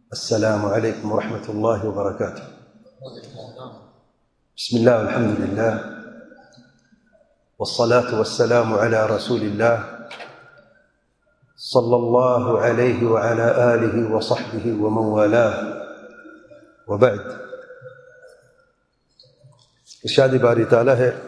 السلام عليكم ورحمة الله وبركاته. بسم الله والحمد لله والصلاة والسلام على رسول الله صلى الله عليه وعلى آله وصحبه ومن والاه وبعد. ارشاد باری تعالی ہے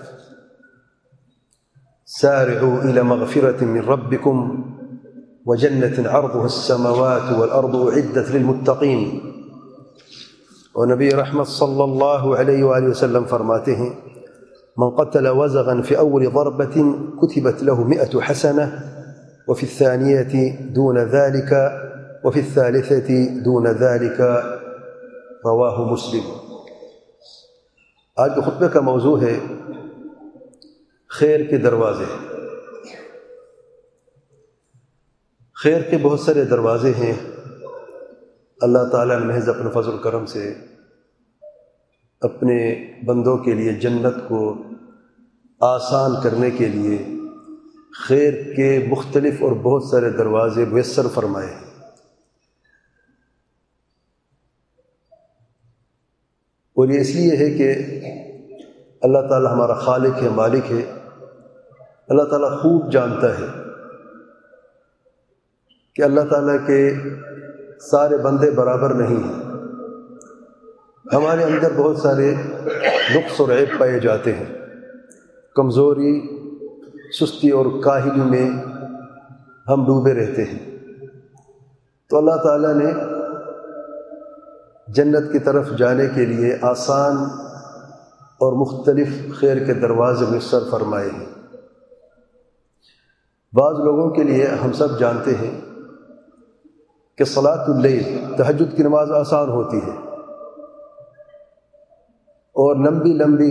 سارعوا إلى مغفرة من ربكم وجنة عرضها السماوات والأرض أعدت للمتقين. اور نبی رحمت صلی اللہ علیہ وآلہ وسلم فرماتے ہیں من قتل وزغا في أول ضربة كتبت له 100 حسنة وفي الثانية دون ذلك وفي الثالثة دون ذلك رواه مسلم. آج کے خطبے کا موضوع ہے خیر کے دروازے. خیر کے بہت سارے دروازے ہیں. اللہ تعالیٰ نے محض اپنے فضل و کرم سے اپنے بندوں کے لیے جنت کو آسان کرنے کے لیے خیر کے مختلف اور بہت سارے دروازے میسر فرمائے ہیں. اور یہ اس لیے ہے کہ اللہ تعالیٰ ہمارا خالق ہے، مالک ہے. اللہ تعالیٰ خوب جانتا ہے کہ اللہ تعالیٰ کے سارے بندے برابر نہیں ہیں. ہمارے اندر بہت سارے نقص اور عیب پائے جاتے ہیں. کمزوری، سستی اور کاہلی میں ہم ڈوبے رہتے ہیں. تو اللہ تعالیٰ نے جنت کی طرف جانے کے لیے آسان اور مختلف خیر کے دروازے میسر فرمائے ہیں. بعض لوگوں کے لیے ہم سب جانتے ہیں کہ صلاۃ اللیل، تہجد کی نماز آسان ہوتی ہے اور لمبی لمبی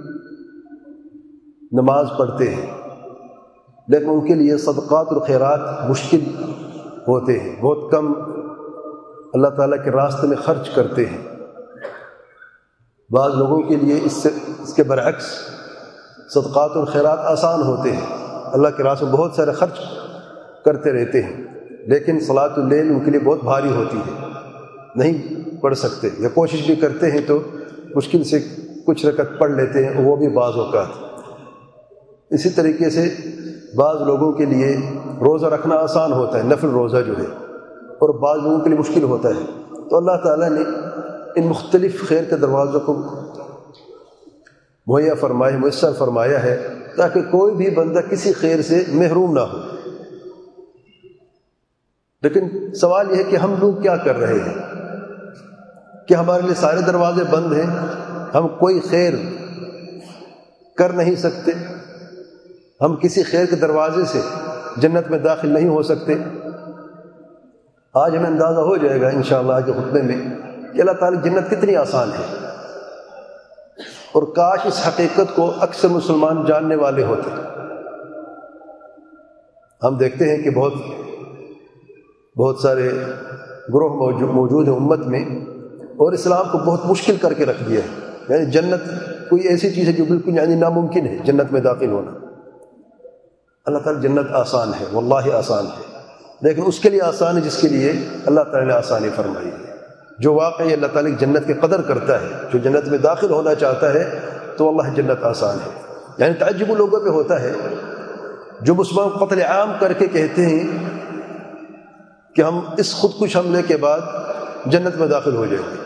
نماز پڑھتے ہیں، لیکن ان کے لیے صدقات اور خیرات مشکل ہوتے ہیں. بہت کم اللہ تعالیٰ کے راستے میں خرچ کرتے ہیں. بعض لوگوں کے لیے اس کے برعکس صدقات اور خیرات آسان ہوتے ہیں، اللہ کے راستے میں بہت سارے خرچ کرتے رہتے ہیں، لیکن صلاۃ اللیل ان کے لیے بہت بھاری ہوتی ہے، نہیں پڑھ سکتے، یا کوشش بھی کرتے ہیں تو مشکل سے کچھ رکعت پڑھ لیتے ہیں، وہ بھی بعض اوقات. اسی طریقے سے بعض لوگوں کے لیے روزہ رکھنا آسان ہوتا ہے، نفل روزہ جو ہے، اور بعض لوگوں کے لیے مشکل ہوتا ہے. تو اللہ تعالیٰ نے ان مختلف خیر کے دروازوں کو مہیا فرمایا، میسر فرمایا ہے تاکہ کوئی بھی بندہ کسی خیر سے محروم نہ ہو. لیکن سوال یہ ہے کہ ہم لوگ کیا کر رہے ہیں کہ ہمارے لیے سارے دروازے بند ہیں، ہم کوئی خیر کر نہیں سکتے، ہم کسی خیر کے دروازے سے جنت میں داخل نہیں ہو سکتے. آج ہمیں اندازہ ہو جائے گا انشاءاللہ آج کے خطبے میں کہ اللہ تعالیٰ جنت کتنی آسان ہے. اور کاش اس حقیقت کو اکثر مسلمان جاننے والے ہوتے. ہم دیکھتے ہیں کہ بہت سارے گروہ موجود ہیں امت میں، اور اسلام کو بہت مشکل کر کے رکھ دیا ہے. یعنی جنت کوئی ایسی چیز ہے جو بالکل ناممکن ہے جنت میں داخل ہونا. اللہ تعالیٰ جنت آسان ہے، واللہ آسان ہے، لیکن اس کے لیے آسان ہے جس کے لیے اللہ تعالیٰ نے آسانی فرمائی ہے. جو واقعی اللہ تعالیٰ کی جنت کی قدر کرتا ہے، جو جنت میں داخل ہونا چاہتا ہے، تو اللہ جنت آسان ہے. یعنی تعجب لوگوں پہ ہوتا ہے جو مسلمان قتل عام کر کے کہتے ہیں کہ ہم اس خودکش حملے کے بعد جنت میں داخل ہو جائیں گے.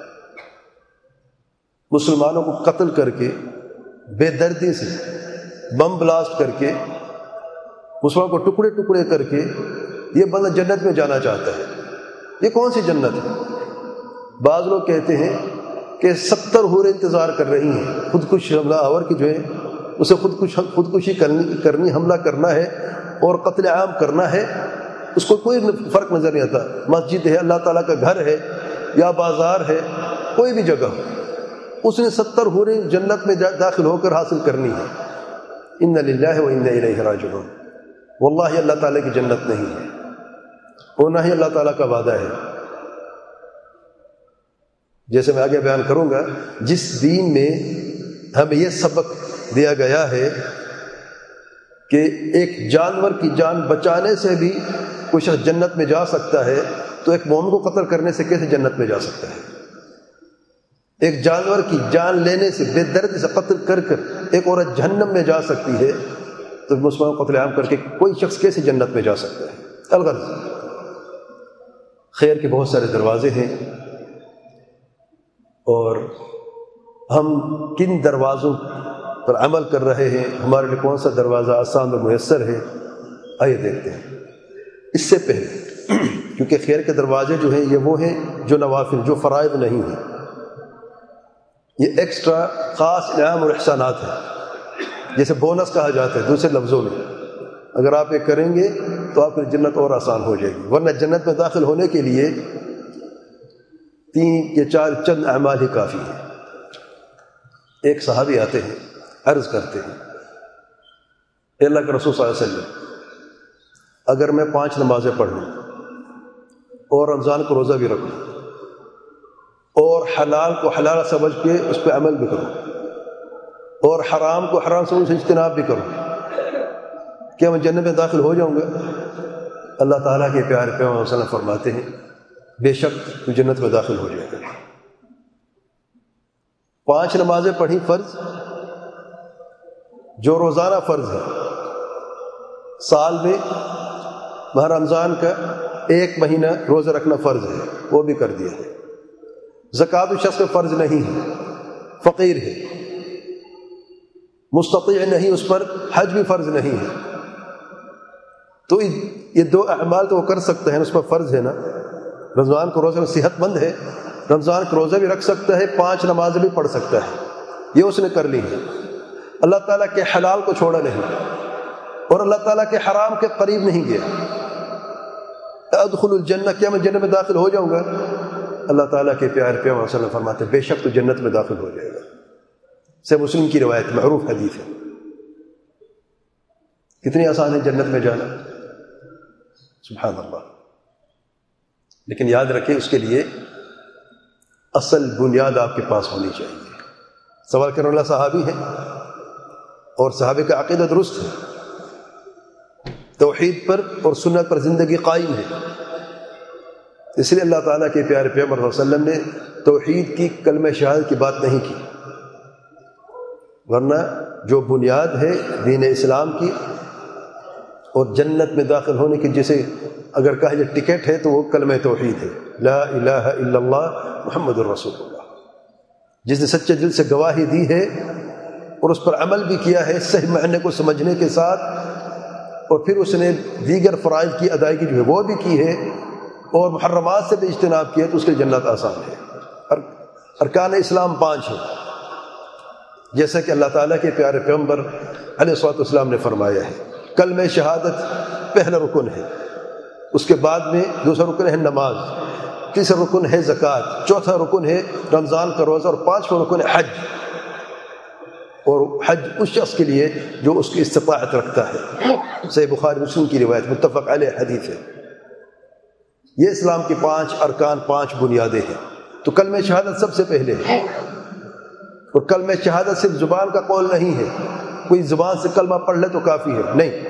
مسلمانوں کو قتل کر کے، بے دردی سے بم بلاسٹ کر کے، مسلمانوں کو ٹکڑے ٹکڑے کر کے یہ بندہ جنت میں جانا چاہتا ہے. یہ کون سی جنت ہے؟ بعض لوگ کہتے ہیں کہ 70 حوریں انتظار کر رہی ہیں. خودکش حملہ آور کی جو ہے اسے خودکشی کرنی، حملہ کرنا ہے اور قتل عام کرنا ہے. اس کو کوئی فرق نظر نہیں آتا، مسجد ہے، اللہ تعالیٰ کا گھر ہے، یا بازار ہے، کوئی بھی جگہ ہو، اس نے 70 حوریں جنت میں داخل ہو کر حاصل کرنی ہے. ان للہ و انا الیہ راجعون. واللہ اللہ تعالیٰ کی جنت نہیں ہے، اور نہ ہی اللہ تعالیٰ کا وعدہ ہے. جیسے میں آگے بیان کروں گا، جس دین میں ہمیں یہ سبق دیا گیا ہے کہ ایک جانور کی جان بچانے سے بھی کوئی شخص جنت میں جا سکتا ہے تو ایک مومن کو قتل کرنے سے کیسے جنت میں جا سکتا ہے؟ ایک جانور کی جان لینے سے، بے دردی سے قتل کر کر ایک عورت جہنم میں جا سکتی ہے، تو مسلمان قتل عام کر کے کوئی شخص کیسے جنت میں جا سکتا ہے؟ الغرض خیر کے بہت سارے دروازے ہیں، اور ہم کن دروازوں پر عمل کر رہے ہیں، ہمارے لیے کون سا دروازہ آسان اور میسر ہے، آئیے دیکھتے ہیں۔ اس سے پہلے کیونکہ خیر کے دروازے جو ہیں یہ وہ ہیں جو نوافل، جو فرائض نہیں ہیں، یہ ایکسٹرا خاص انعام اور احسانات ہیں، جیسے بونس کہا جاتا ہے دوسرے لفظوں میں۔ اگر آپ یہ کریں گے تو آپ کی جنت اور آسان ہو جائے گی، ورنہ جنت میں داخل ہونے کے لیے 3 یا 4 چند اعمال ہی کافی ہیں۔ ایک صحابی آتے ہیں، عرض کرتے ہیں، اے اللہ کے رسول صلی اللہ علیہ وسلم، اگر میں 5 نمازیں پڑھ لوں اور رمضان کو روزہ بھی رکھوں اور حلال کو حلال سمجھ کے اس پہ عمل بھی کروں اور حرام کو حرام سمجھ سے اجتناب بھی کروں، کیا میں جنت میں داخل ہو جاؤں گا؟ اللہ تعالیٰ کے پیارے پیغمبر صلی اللہ علیہ وسلم فرماتے ہیں بے شک تو جنت میں داخل ہو جائے گا۔ 5 نمازیں پڑھی فرض، جو روزانہ فرض ہے، سال میں ماہ رمضان کا 1 مہینہ روزہ رکھنا فرض ہے، وہ بھی کر دیا ہے۔ زکوٰۃ اس شخص پہ فرض نہیں ہے، فقیر ہے، مستطیع نہیں، اس پر حج بھی فرض نہیں ہے، تو یہ 2 اعمال تو وہ کر سکتا ہے، اس پر فرض ہے نا۔ رمضان کو روزہ صحت مند ہے، رمضان کا روزہ بھی رکھ سکتا ہے، 5 نمازیں بھی پڑھ سکتا ہے، یہ اس نے کر لی ہے۔ اللہ تعالیٰ کے حلال کو چھوڑا نہیں اور اللہ تعالیٰ کے حرام کے قریب نہیں گیا۔ ادخل الجنہ، کیا میں جنت میں داخل ہو جاؤں گا؟ اللہ تعالیٰ کے پیارے پیغمبر صلی اللہ علیہ وسلم فرماتے بے شک تو جنت میں داخل ہو جائے گا۔ سے مسلم کی روایت، معروف حدیث ہے۔ کتنی آسان ہے جنت میں جانا، سبحان اللہ۔ لیکن یاد رکھیں اس کے لیے اصل بنیاد آپ کے پاس ہونی چاہیے۔ سوال کرنے والا صحابی ہے اور صحابے کا عقیدہ درست ہے، توحید پر اور سنت پر زندگی قائم ہے، اس لیے اللہ تعالیٰ کے پیارے پیغمبر صلی اللہ علیہ وسلم نے توحید کی، کلمہ شہادت کی بات نہیں کی، ورنہ جو بنیاد ہے دین اسلام کی اور جنت میں داخل ہونے کی، جسے اگر کہا جائے ٹکٹ ہے تو وہ کلمہ توحید ہے، لا الہ الا اللہ محمد الرسول اللہ۔ جس نے سچے دل سے گواہی دی ہے اور اس پر عمل بھی کیا ہے صحیح معنی کو سمجھنے کے ساتھ، اور پھر اس نے دیگر فرائض کی ادائیگی جو ہے وہ بھی کی ہے اور محرمات سے بھی اجتناب کیا، تو اس کے جنت آسان ہے۔ ارکان اسلام 5 ہیں، جیسا کہ اللہ تعالیٰ کے پیارے پیغمبر علیہ الصلوۃ والسلام نے فرمایا ہے۔ کلمہ شہادت پہلا رکن ہے، اس کے بعد میں دوسرا رکن ہے نماز، تیسرا رکن ہے زکوٰۃ، چوتھا رکن ہے رمضان کا روزہ، اور 5واں رکن ہے حج۔ اور حج اس شخص کے لیے جو اس کی استطاعت رکھتا ہے، صحیح بخاری مسلم کی روایت، متفق علیہ حدیث ہے۔ یہ اسلام کی 5 ارکان، 5 بنیادیں ہیں۔ تو کلمہ شہادت سب سے پہلے ہے، اور کلمہ شہادت صرف زبان کا قول نہیں ہے، کوئی زبان سے کلمہ پڑھ لے تو کافی ہے، نہیں۔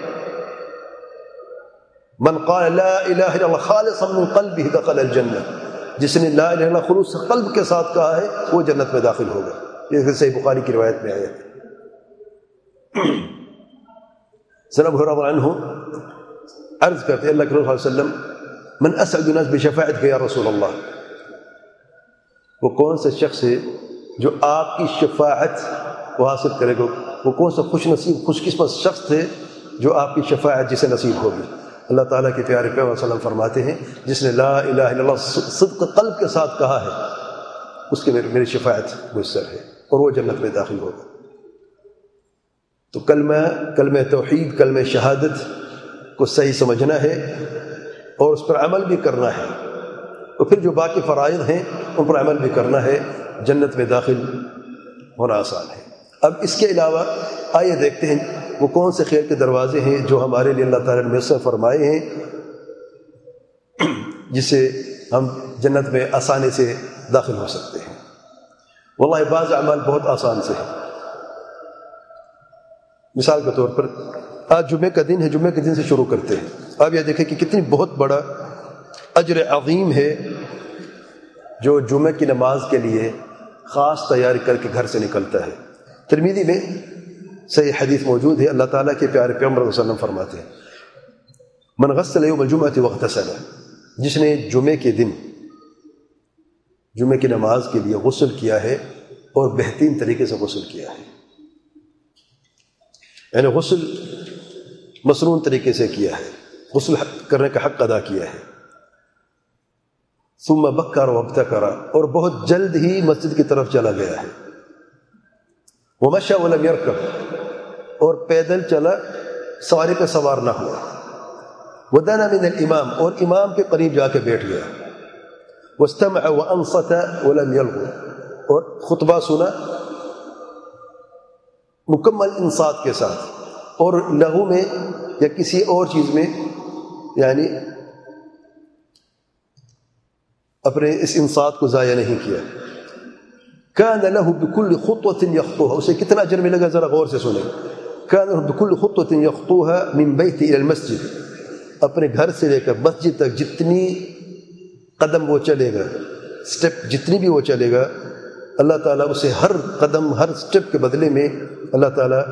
من قال لا الہ الا اللہ خالصا من قلبہ دخل الجنہ، جس نے لا الہ الا اللہ خلوص قلب کے ساتھ کہا ہے وہ جنت میں داخل ہوگا، یہ صحیح بخاری کی روایت میں آیا ہے۔ سیدنا ابو ہریرہ عنہ عرض کرتے ہیں اللہ کے رسول صلی اللہ علیہ وسلم من اسعد الناس بشفاعتک یا رسول اللہ، وہ کون سا شخص ہے جو آپ کی شفاعت کو حاصل کرے گا، وہ کون سا خوش نصیب خوش قسمت شخص ہے جو آپ کی شفاعت جسے نصیب ہوگی؟ اللہ تعالیٰ کے پیارے پیغمبر صلی اللہ علیہ وسلم فرماتے ہیں جس نے لا الہ الا اللہ صدق قلب کے ساتھ کہا ہے اس کے میری شفاعت میسر ہے اور وہ جنت میں داخل ہوگا۔ تو کلمہ توحید، کلمہ شہادت کو صحیح سمجھنا ہے اور اس پر عمل بھی کرنا ہے، اور پھر جو باقی فرائض ہیں ان پر عمل بھی کرنا ہے، جنت میں داخل ہونا آسان ہے۔ اب اس کے علاوہ آئیے دیکھتے ہیں وہ کون سے خیر کے دروازے ہیں جو ہمارے لیے اللہ تعالیٰ نے میسر فرمائے ہیں، جس سے ہم جنت میں آسانی سے داخل ہو سکتے ہیں۔ واللہ بعض اعمال بہت آسان سے ہیں۔ مثال کے طور پر آج جمعے کا دن ہے، جمعے کے دن سے شروع کرتے ہیں، آپ یہ دیکھیں کہ کتنی بہت بڑا اجر عظیم ہے جو جمعہ کی نماز کے لیے خاص تیاری کر کے گھر سے نکلتا ہے۔ ترمذی میں صحیح حدیث موجود ہے، اللہ تعالیٰ کے پیارے پیغمبر صلی اللہ علیہ وسلم فرماتے ہیں من غسل یوم الجمعۃ واغتسل، جس نے جمعے کے دن جمعے کی نماز کے لیے غسل کیا ہے اور بہترین طریقے سے غسل کیا ہے، یعنی غسل مسنون طریقے سے کیا ہے، غسل کرنے کا حق ادا کیا ہے، ثم بکر وابتکر، اور بہت جلد ہی مسجد کی طرف چلا گیا ہے، ومشى ولم يركب، اور پیدل چلا، سواری پہ سوار نہ ہوا، ودنا من الامام، اور امام کے قریب جا کے بیٹھ گیا، واستمع وانصت ولم يلغو، اور خطبہ سنا مکمل انصات کے ساتھ، اور لغو میں یا کسی اور چیز میں یعنی اپنے اس انصات کو ضائع نہیں کیا۔ كان له بكل خطوة يخطوها، اسے کتنا اجر ملے گا ذرا غور سے سنیں، كان له بكل خطوة يخطوها من بيته الى المسجد، اپنے گھر سے لے کر مسجد تک جتنی قدم وہ چلے گا، سٹیپ جتنی بھی وہ چلے گا، اللہ تعالیٰ اسے ہر قدم ہر سٹیپ کے بدلے میں اللہ تعالیٰ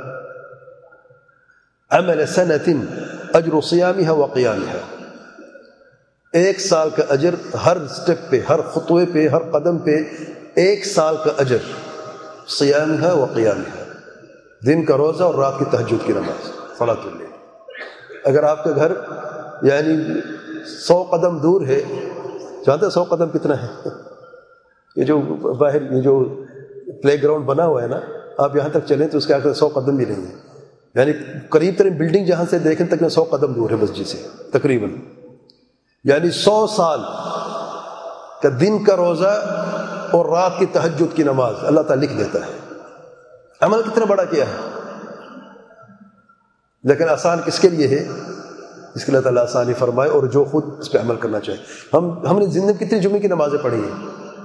عمل سنة اجر صيامها وقيامها، ایک سال کا اجر ہر سٹیپ پہ، ہر خطوے پہ، ہر قدم پہ ایک سال کا اجر، صیامها وقیامها، دن کا روزہ اور رات کی تہجد کی نماز، صلاۃ اللیل۔ اگر آپ کا گھر یعنی 100 قدم دور ہے، جانتے ہیں 100 قدم کتنا ہے؟ یہ جو باہر یہ جو پلے گراؤنڈ بنا ہوا ہے نا، آپ یہاں تک چلیں تو اس کے آگے 100 قدم بھی نہیں ہے، یعنی قریب ترین بلڈنگ جہاں سے دیکھیں تک 100 قدم دور ہے مسجد سے تقریباً، یعنی 100 سال کا دن کا روزہ اور رات کی تہجد کی نماز اللہ تعالیٰ لکھ دیتا ہے۔ عمل کتنا بڑا کیا ہے، لیکن آسان کس کے لیے ہے؟ اس کے اللہ تعالیٰ آسانی فرمائے اور جو خود اس پہ عمل کرنا چاہے۔ ہم نے زندگی کتنی جمعے کی نمازیں پڑھی ہیں؟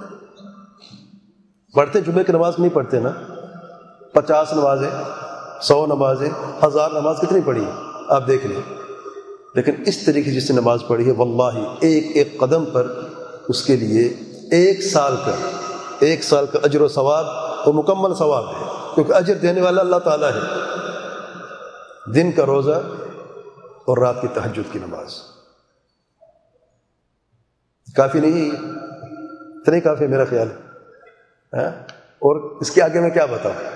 پڑھتے جمعے کی نماز نہیں پڑھتے نا، 50 نمازیں، 100 نمازیں، 1000 نماز کتنی پڑھی ہیں آپ دیکھ لیں، لیکن اس طریقے سے جس نے نماز پڑھی ہے واللہ ایک ایک قدم پر اس کے لیے ایک سال کا اجر و ثواب اور مکمل ثواب ہے، کیونکہ اجر دینے والا اللہ تعالیٰ ہے۔ دن کا روزہ اور رات کی تہجد کی نماز کافی نہیں، اتنے کافی میرا خیال ہے، اور اس کے آگے میں کیا بتاؤں؟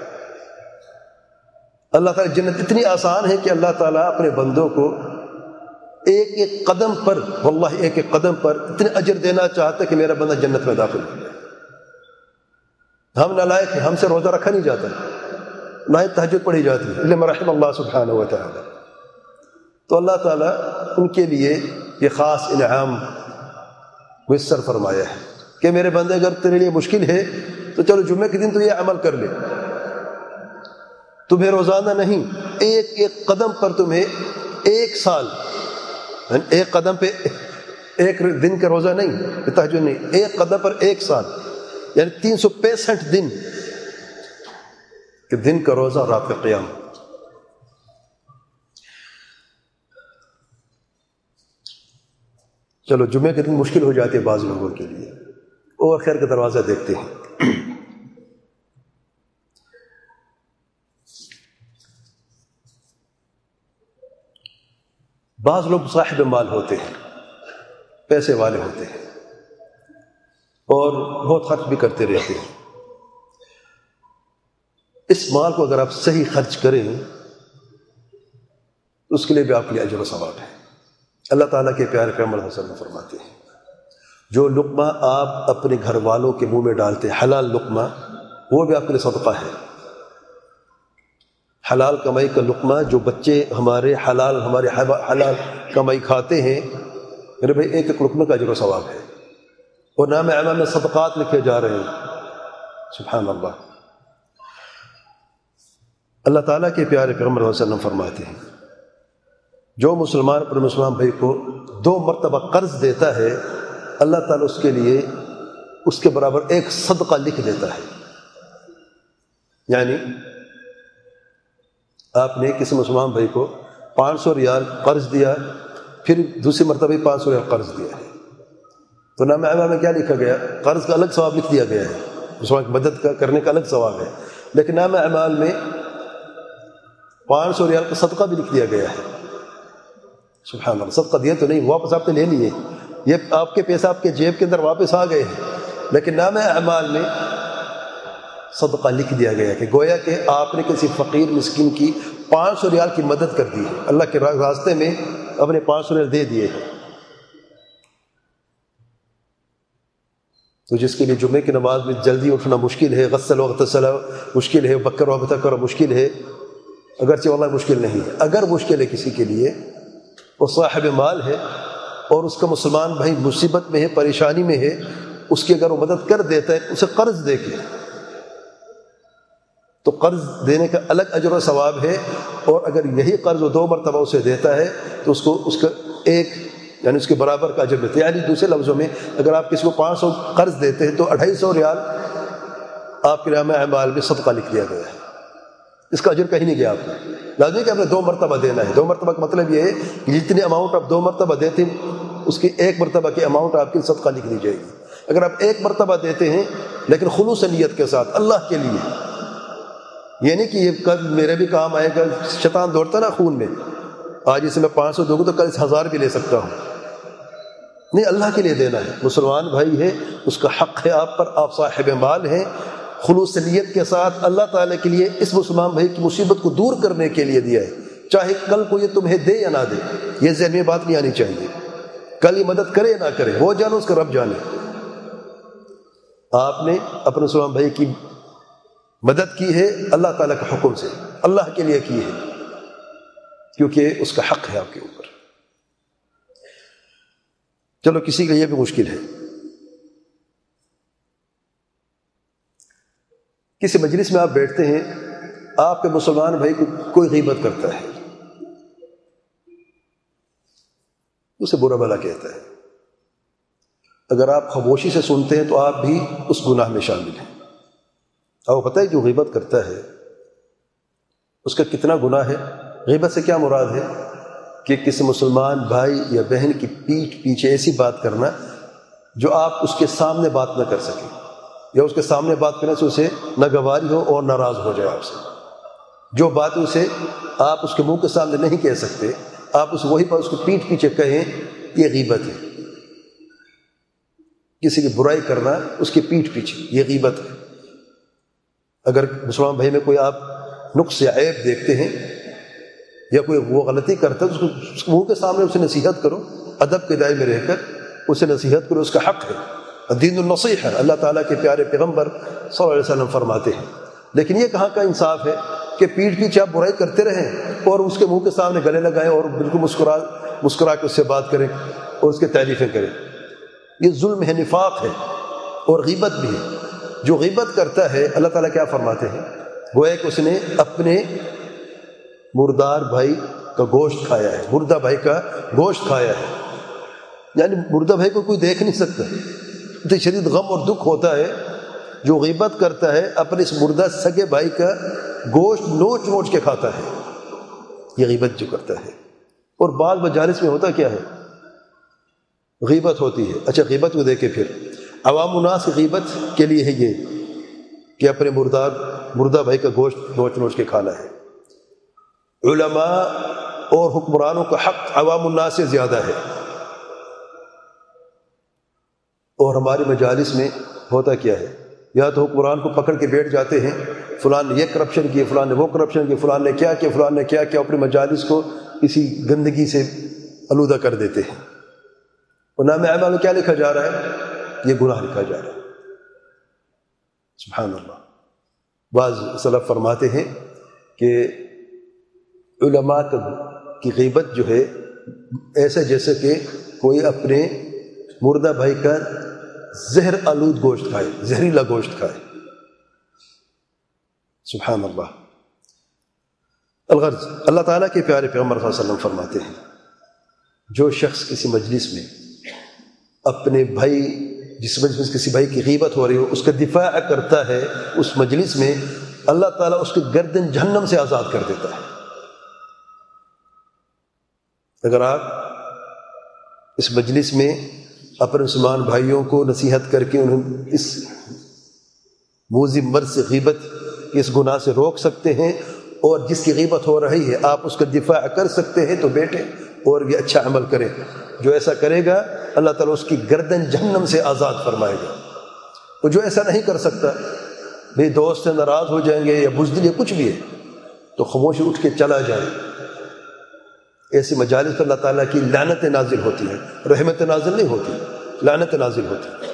اللہ تعالیٰ جنت اتنی آسان ہے کہ اللہ تعالیٰ اپنے بندوں کو ایک ایک قدم پر، واللہ ایک ایک قدم پر اتنے اجر دینا چاہتا ہے کہ میرا بندہ جنت میں داخل ہو جائے۔ ہم نالائق ہیں، ہم سے روزہ رکھا نہیں جاتا، نہ ہی تہجد پڑھی جاتی ہے، الا من رحم اللہ سبحانہ و تعالی۔ تو اللہ تعالیٰ ان کے لیے یہ خاص انعام میسر فرمایا ہے کہ میرے بندے اگر تیرے لیے مشکل ہے تو چلو جمعے کے دن تو یہ عمل کر لے، تمہیں روزانہ نہیں، ایک ایک قدم پر تمہیں ایک سال، ایک قدم پہ ایک دن کا روزہ نہیں، تہجد نہیں، ایک قدم پر ایک سال، یعنی 365 دن کہ دن کا روزہ اور رات کا قیام۔ چلو جمعے کے دن مشکل ہو جاتی ہے بعض لوگوں کے لیے، اور خیر کا دروازہ دیکھتے ہیں۔ بعض لوگ صاحب مال ہوتے ہیں، پیسے والے ہوتے ہیں اور بہت خرچ بھی کرتے رہتے ہیں۔ اس مال کو اگر آپ صحیح خرچ کریں تو اس کے لیے بھی آپ کے لیے اجر و ثواب ہے۔ اللہ تعالیٰ کے پیارے پیغمبر صلی اللہ علیہ وسلم فرماتے ہیں جو لقمہ آپ اپنے گھر والوں کے منہ میں ڈالتے ہیں، حلال لقمہ، وہ بھی آپ کے لیے صدقہ ہے۔ حلال کمائی کا لقمہ جو بچے ہمارے حلال کمائی کھاتے ہیں، میرے بھائی ایک ایک لقمے کا اجر و ثواب ہے، اور نام اعمال میں صدقات لکھے جا رہے ہیں۔ سبحان اللہ۔ اللہ تعالیٰ کے پیارے پیغمبر صلی اللہ علیہ وسلم فرماتے ہیں جو مسلمان اپنے مسلمان بھائی کو 2 مرتبہ قرض دیتا ہے، اللہ تعالیٰ اس کے لیے اس کے برابر ایک صدقہ لکھ دیتا ہے۔ یعنی آپ نے کسی مسلمان بھائی کو 500 ریال قرض دیا پھر دوسری مرتبہ 500 ریال قرض دیا ہے، تو نام اعمال میں کیا لکھا گیا؟ قرض کا الگ ثواب لکھ دیا گیا ہے، مسلمان کی مدد کرنے کا الگ ثواب ہے، لیکن نام اعمال میں 500 ریال کا صدقہ بھی لکھ دیا گیا ہے۔ سبحان اللہ، صدقہ دیا تو نہیں، واپس آپ نے لے لیے، یہ آپ کے پیسے آپ کے جیب کے اندر واپس آ گئے ہیں، لیکن نام اعمال میں صدقہ لکھ دیا گیا کہ گویا کہ آپ نے کسی فقیر مسکین کی 500 ریال کی مدد کر دی ہے، اللہ کے راستے میں اپنے 500 ریال دے دیے ہیں۔ تو جس کے لیے جمعے کی نماز میں جلدی اٹھنا مشکل ہے، غسل واغتسل مشکل ہے، بکر وابطہ کرنا مشکل ہے، اگرچہ واللہ مشکل نہیں ہے، اگر مشکل ہے کسی کے لیے، وہ صاحب مال ہے اور اس کا مسلمان بھائی مصیبت میں ہے، پریشانی میں ہے، اس کی اگر وہ مدد کر دیتا ہے، اسے قرض دے کے، تو قرض دینے کا الگ اجر و ثواب ہے، اور اگر یہی قرض وہ 2 مرتبہ اسے دیتا ہے تو اس کو اس کا ایک یعنی اس کے برابر کا اجر ملتا ہے۔ یعنی دوسرے لفظوں میں اگر آپ کسی کو 500 قرض دیتے ہیں تو 250 ریال آپ کے نام اعمال میں صدقہ لکھ دیا گیا ہے، اس کا اجر کہیں نہیں گیا آپ کو، لازمی کہ آپ نے 2 مرتبہ دینا ہے۔ 2 مرتبہ کا مطلب یہ ہے کہ جتنی اماؤنٹ آپ 2 مرتبہ دیتے ہیں اس کی 1 مرتبہ کی اماؤنٹ آپ کی صدقہ لکھ دی جائے گی۔ اگر آپ 1 مرتبہ دیتے ہیں لیکن خلوص نیت کے ساتھ اللہ کے لیے، یہ نہیں کہ یہ کل میرے بھی کام آئے گا، شیطان دوڑتا نا خون میں، آج اسے میں 500 دوں گا تو کل 1000 بھی لے سکتا ہوں، نہیں، اللہ کے لیے دینا ہے، مسلمان بھائی ہے، اس کا حق ہے آپ پر، آپ صاحب مال ہیں، خلوص نیت کے ساتھ اللہ تعالیٰ کے لیے اس مسلمان بھائی کی مصیبت کو دور کرنے کے لیے دیا ہے، چاہے کل کو یہ تمہیں دے یا نہ دے، یہ ذہن میں بات نہیں آنی چاہیے، کل یہ مدد کرے یا نہ کرے، وہ جانے اس کا رب جانے۔ آپ نے اپنے مسلمان بھائی کی مدد کی ہے اللہ تعالیٰ کے حکم سے، اللہ کے لیے کی ہے، کیونکہ اس کا حق ہے آپ کے اوپر۔ چلو کسی کے لیے بھی مشکل ہے، کسی مجلس میں آپ بیٹھتے ہیں، آپ کے مسلمان بھائی کو کوئی غیبت کرتا ہے، اسے برا بھلا کہتا ہے، اگر آپ خاموشی سے سنتے ہیں تو آپ بھی اس گناہ میں شامل ہیں۔ آپ کو پتہ ہے جو غیبت کرتا ہے اس کا کتنا گناہ ہے؟ غیبت سے کیا مراد ہے؟ کہ کسی مسلمان بھائی یا بہن کی پیٹھ پیچھے ایسی بات کرنا جو آپ اس کے سامنے بات نہ کر سکیں، یا اس کے سامنے بات کرنے سے اسے ناگواری ہو اور ناراض ہو جائے آپ سے، جو بات اسے آپ اس کے منہ کے سامنے نہیں کہہ سکتے، آپ اس وہی پر اس کی پیٹھ پیچھے کہیں، یہ غیبت ہے۔ کسی کی برائی کرنا اس کی پیٹھ پیچھے، یہ غیبت ہے۔ اگر مسلمان بھائی میں کوئی آپ نقص یا عیب دیکھتے ہیں یا کوئی وہ غلطی کرتا ہے، اس کو منہ کے سامنے اسے نصیحت کرو، ادب کے دائرے میں رہ کر اسے نصیحت کرو، اس کا حق ہے، دین النصیحہ اللہ تعالیٰ کے پیارے پیغمبر صلی اللہ علیہ وسلم فرماتے ہیں۔ لیکن یہ کہاں کا انصاف ہے کہ پیٹھ پیچھے آپ برائی کرتے رہیں اور اس کے منہ کے سامنے گلے لگائیں اور بالکل مسکرا کے اس سے بات کریں اور اس کے تعریفیں کریں؟ یہ ظلم ہے، نفاق ہے اور غیبت بھی ہے۔ جو غیبت کرتا ہے اللہ تعالیٰ کیا فرماتے ہیں؟ گویا کہ اس نے اپنے مردار بھائی کا گوشت کھایا ہے، مردہ بھائی کا گوشت کھایا ہے، یعنی مردہ بھائی کو کوئی دیکھ نہیں سکتا، اتنی شدید غم اور دکھ ہوتا ہے۔ جو غیبت کرتا ہے اپنے اس مردہ سگے بھائی کا گوشت نوچ نوچ کے کھاتا ہے، یہ غیبت جو کرتا ہے۔ اور بعض مجالس میں ہوتا کیا ہے؟ غیبت ہوتی ہے، اچھا غیبت کو دیکھے پھر عوام الناس کی غیبت کے لیے ہے یہ کہ اپنے مردہ بھائی کا گوشت نوچ نوچ کے کھانا ہے۔ علماء اور حکمرانوں کا حق عوام الناس سے زیادہ ہے، اور ہمارے مجالس میں ہوتا کیا ہے؟ یا تو حکمران کو پکڑ کے بیٹھ جاتے ہیں، فلان نے یہ کرپشن کی، فلان نے وہ کرپشن کی، فلان نے کیا کیا، فلان نے کیا کیا، اپنے مجالس کو اسی گندگی سے آلودہ کر دیتے ہیں۔ اور نام اعمال میں کیا لکھا جا رہا ہے؟ یہ گناہ لکھا جا رہا ہے۔ سبحان اللہ۔ بعض سلف فرماتے ہیں کہ علماء کی غیبت جو ہے ایسا جیسے کہ کوئی اپنے مردہ بھائی کا زہر آلود گوشت کھائے، زہریلا گوشت کھائے۔ سبحان اللہ۔ الغرض، اللہ تعالیٰ کے پیارے پیغمبر صلی اللہ علیہ وسلم فرماتے ہیں جو شخص کسی مجلس میں اپنے بھائی، جس مجلس میں کسی بھائی کی غیبت ہو رہی ہو، اس کا دفاع کرتا ہے اس مجلس میں، اللہ تعالیٰ اس کی گردن جہنم سے آزاد کر دیتا ہے۔ اگر آپ اس مجلس میں اپنے مسلمان بھائیوں کو نصیحت کر کے انہیں اس موذی مرض سے، غیبت کے اس گناہ سے روک سکتے ہیں، اور جس کی غیبت ہو رہی ہے آپ اس کا دفاع کر سکتے ہیں تو بیٹھیں اور بھی اچھا عمل کریں۔ جو ایسا کرے گا اللہ تعالیٰ اس کی گردن جہنم سے آزاد فرمائے گا۔ اور جو ایسا نہیں کر سکتا، بھئی دوست سے ناراض ہو جائیں گے یا بزدل یا کچھ بھی ہے، تو خاموشی اٹھ کے چلا جائے۔ ایسی مجالس پر اللہ تعالیٰ کی لعنتیں نازل ہوتی ہیں، رحمت نازل نہیں ہوتی، لعنت نازل ہوتی ہے۔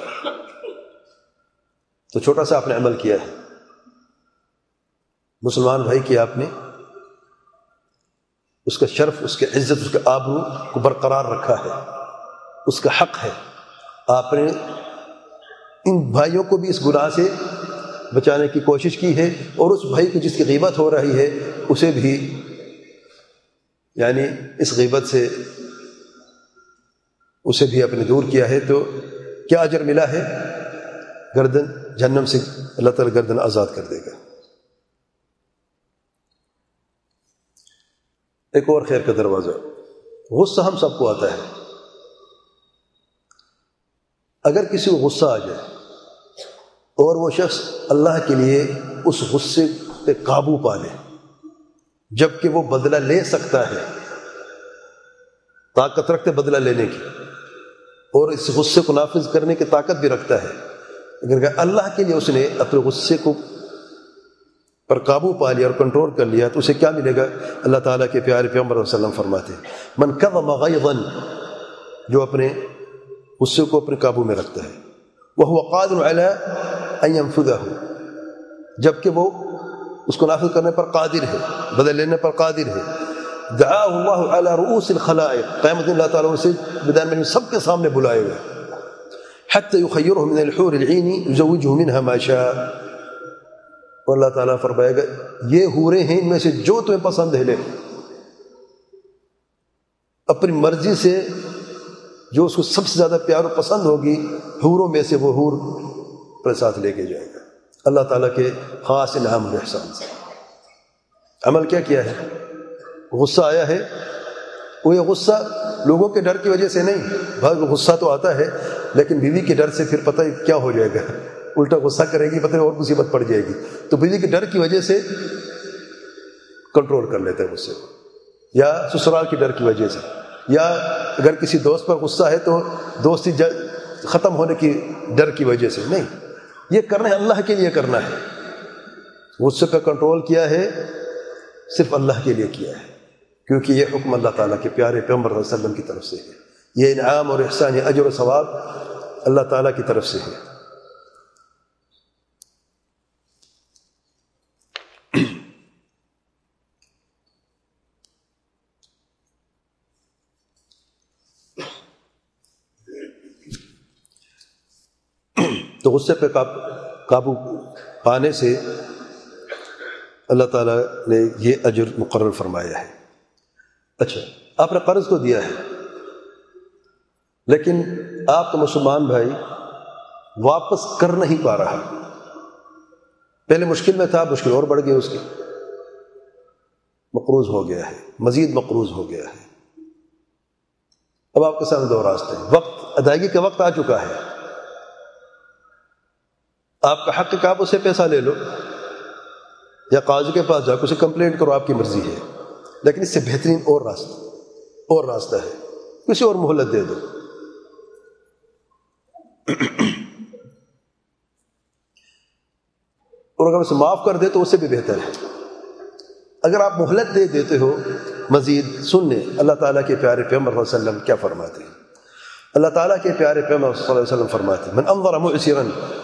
تو چھوٹا سا آپ نے عمل کیا ہے، مسلمان بھائی کی آپ نے اس کا شرف، اس کی عزت، اس کے آبرو کو برقرار رکھا ہے، اس کا حق ہے۔ آپ نے ان بھائیوں کو بھی اس گناہ سے بچانے کی کوشش کی ہے، اور اس بھائی کو جس کی غیبت ہو رہی ہے اسے بھی یعنی اس غیبت سے اسے بھی اپنے دور کیا ہے۔ تو کیا اجر ملا ہے؟ گردن جہنم سے اللہ تعالیٰ گردن آزاد کر دے گا۔ ایک اور خیر کا دروازہ، غصہ ہم سب کو آتا ہے۔ اگر کسی کو غصہ آ جائے اور وہ شخص اللہ کے لیے اس غصے پہ قابو پا لے، جبکہ وہ بدلہ لے سکتا ہے، طاقت رکھتے بدلہ لینے کی، اور اس غصے کو نافذ کرنے کی طاقت بھی رکھتا ہے، اگر اللہ کے لیے اس نے اپنے غصے کو پر قابو پا لیا اور کنٹرول کر لیا تو اسے کیا ملے گا؟ اللہ تعالیٰ کے پیارے پیغمبر صلی اللہ علیہ وسلم فرماتے ہیں من کظم غیظا، جو اپنے غصے کو اپنے قابو میں رکھتا ہے، وهو قادر على ان ينفذه، جبکہ وہ اس کو نافذ کرنے پر قادر ہے، بدل لینے پر قادر ہے، دعاه الله على رؤوس الخلائق، قیامت اللہ تعالیٰ اسے میدان میں سب کے سامنے بلائے گا، حتى يخيره من الحور العين يزوجه منها ما شاء، اور اللہ تعالیٰ فرمائے گا یہ حوریں ہیں، ان میں سے جو تمہیں پسند ہے لے، اپنی مرضی سے جو اس کو سب سے زیادہ پیار و پسند ہوگی حوروں میں سے وہ حور پر ساتھ لے کے جائے گا، اللہ تعالیٰ کے خاص انعام و احسان سے۔ عمل کیا کیا ہے؟ غصہ آیا ہے، وہ یہ غصہ لوگوں کے ڈر کی وجہ سے نہیں، بھائی غصہ تو آتا ہے لیکن بیوی کے ڈر سے پھر پتہ کیا ہو جائے گا، الٹا غصہ کرے گی پتہ اور مصیبت پڑ جائے گی، تو بیوی کے ڈر کی وجہ سے کنٹرول کر لیتا ہے غصے کو، یا سسرال کے ڈر کی وجہ سے، یا اگر کسی دوست پر غصہ ہے تو دوستی ختم ہونے کی ڈر کی وجہ سے نہیں، یہ کرنا ہے اللہ کے لیے کرنا ہے، غصے کا کنٹرول کیا ہے صرف اللہ کے لیے کیا ہے، کیونکہ یہ حکم اللہ تعالیٰ کے پیارے پیغمبر صلی اللہ علیہ وسلم کی طرف سے ہے، یہ انعام اور احسان، یہ اجر و ثواب اللہ تعالیٰ کی طرف سے ہے۔ تو غصے پہ قابو پانے سے اللہ تعالیٰ نے یہ اجر مقرر فرمایا ہے۔ اچھا، آپ نے قرض تو دیا ہے، لیکن آپ کا مسلمان بھائی واپس کر نہیں پا رہا، پہلے مشکل میں تھا، مشکل اور بڑھ گئی، اس کی مقروض ہو گیا ہے، مزید مقروض ہو گیا ہے، اب آپ کے سامنے دو راستے ہیں، وقت ادائیگی کا وقت آ چکا ہے، آپ کا حق ہے کہ آپ اسے پیسہ لے لو یا قاضی کے پاس جا کے اسے کمپلینٹ کرو، آپ کی مرضی ہے، لیکن اس سے بہترین اور راستہ ہے، کسی اور مہلت دے دو، اور اگر اسے معاف کر دے تو اس سے بھی بہتر ہے۔ اگر آپ مہلت دے دیتے ہو مزید، سن لیں اللہ تعالیٰ کے پیارے پیغمبر صلی اللہ علیہ وسلم کیا فرماتے ہیں۔ اللہ تعالیٰ کے پیارے پیغمبر صلی اللہ علیہ وسلم فرماتے ہیں من انظر معسرا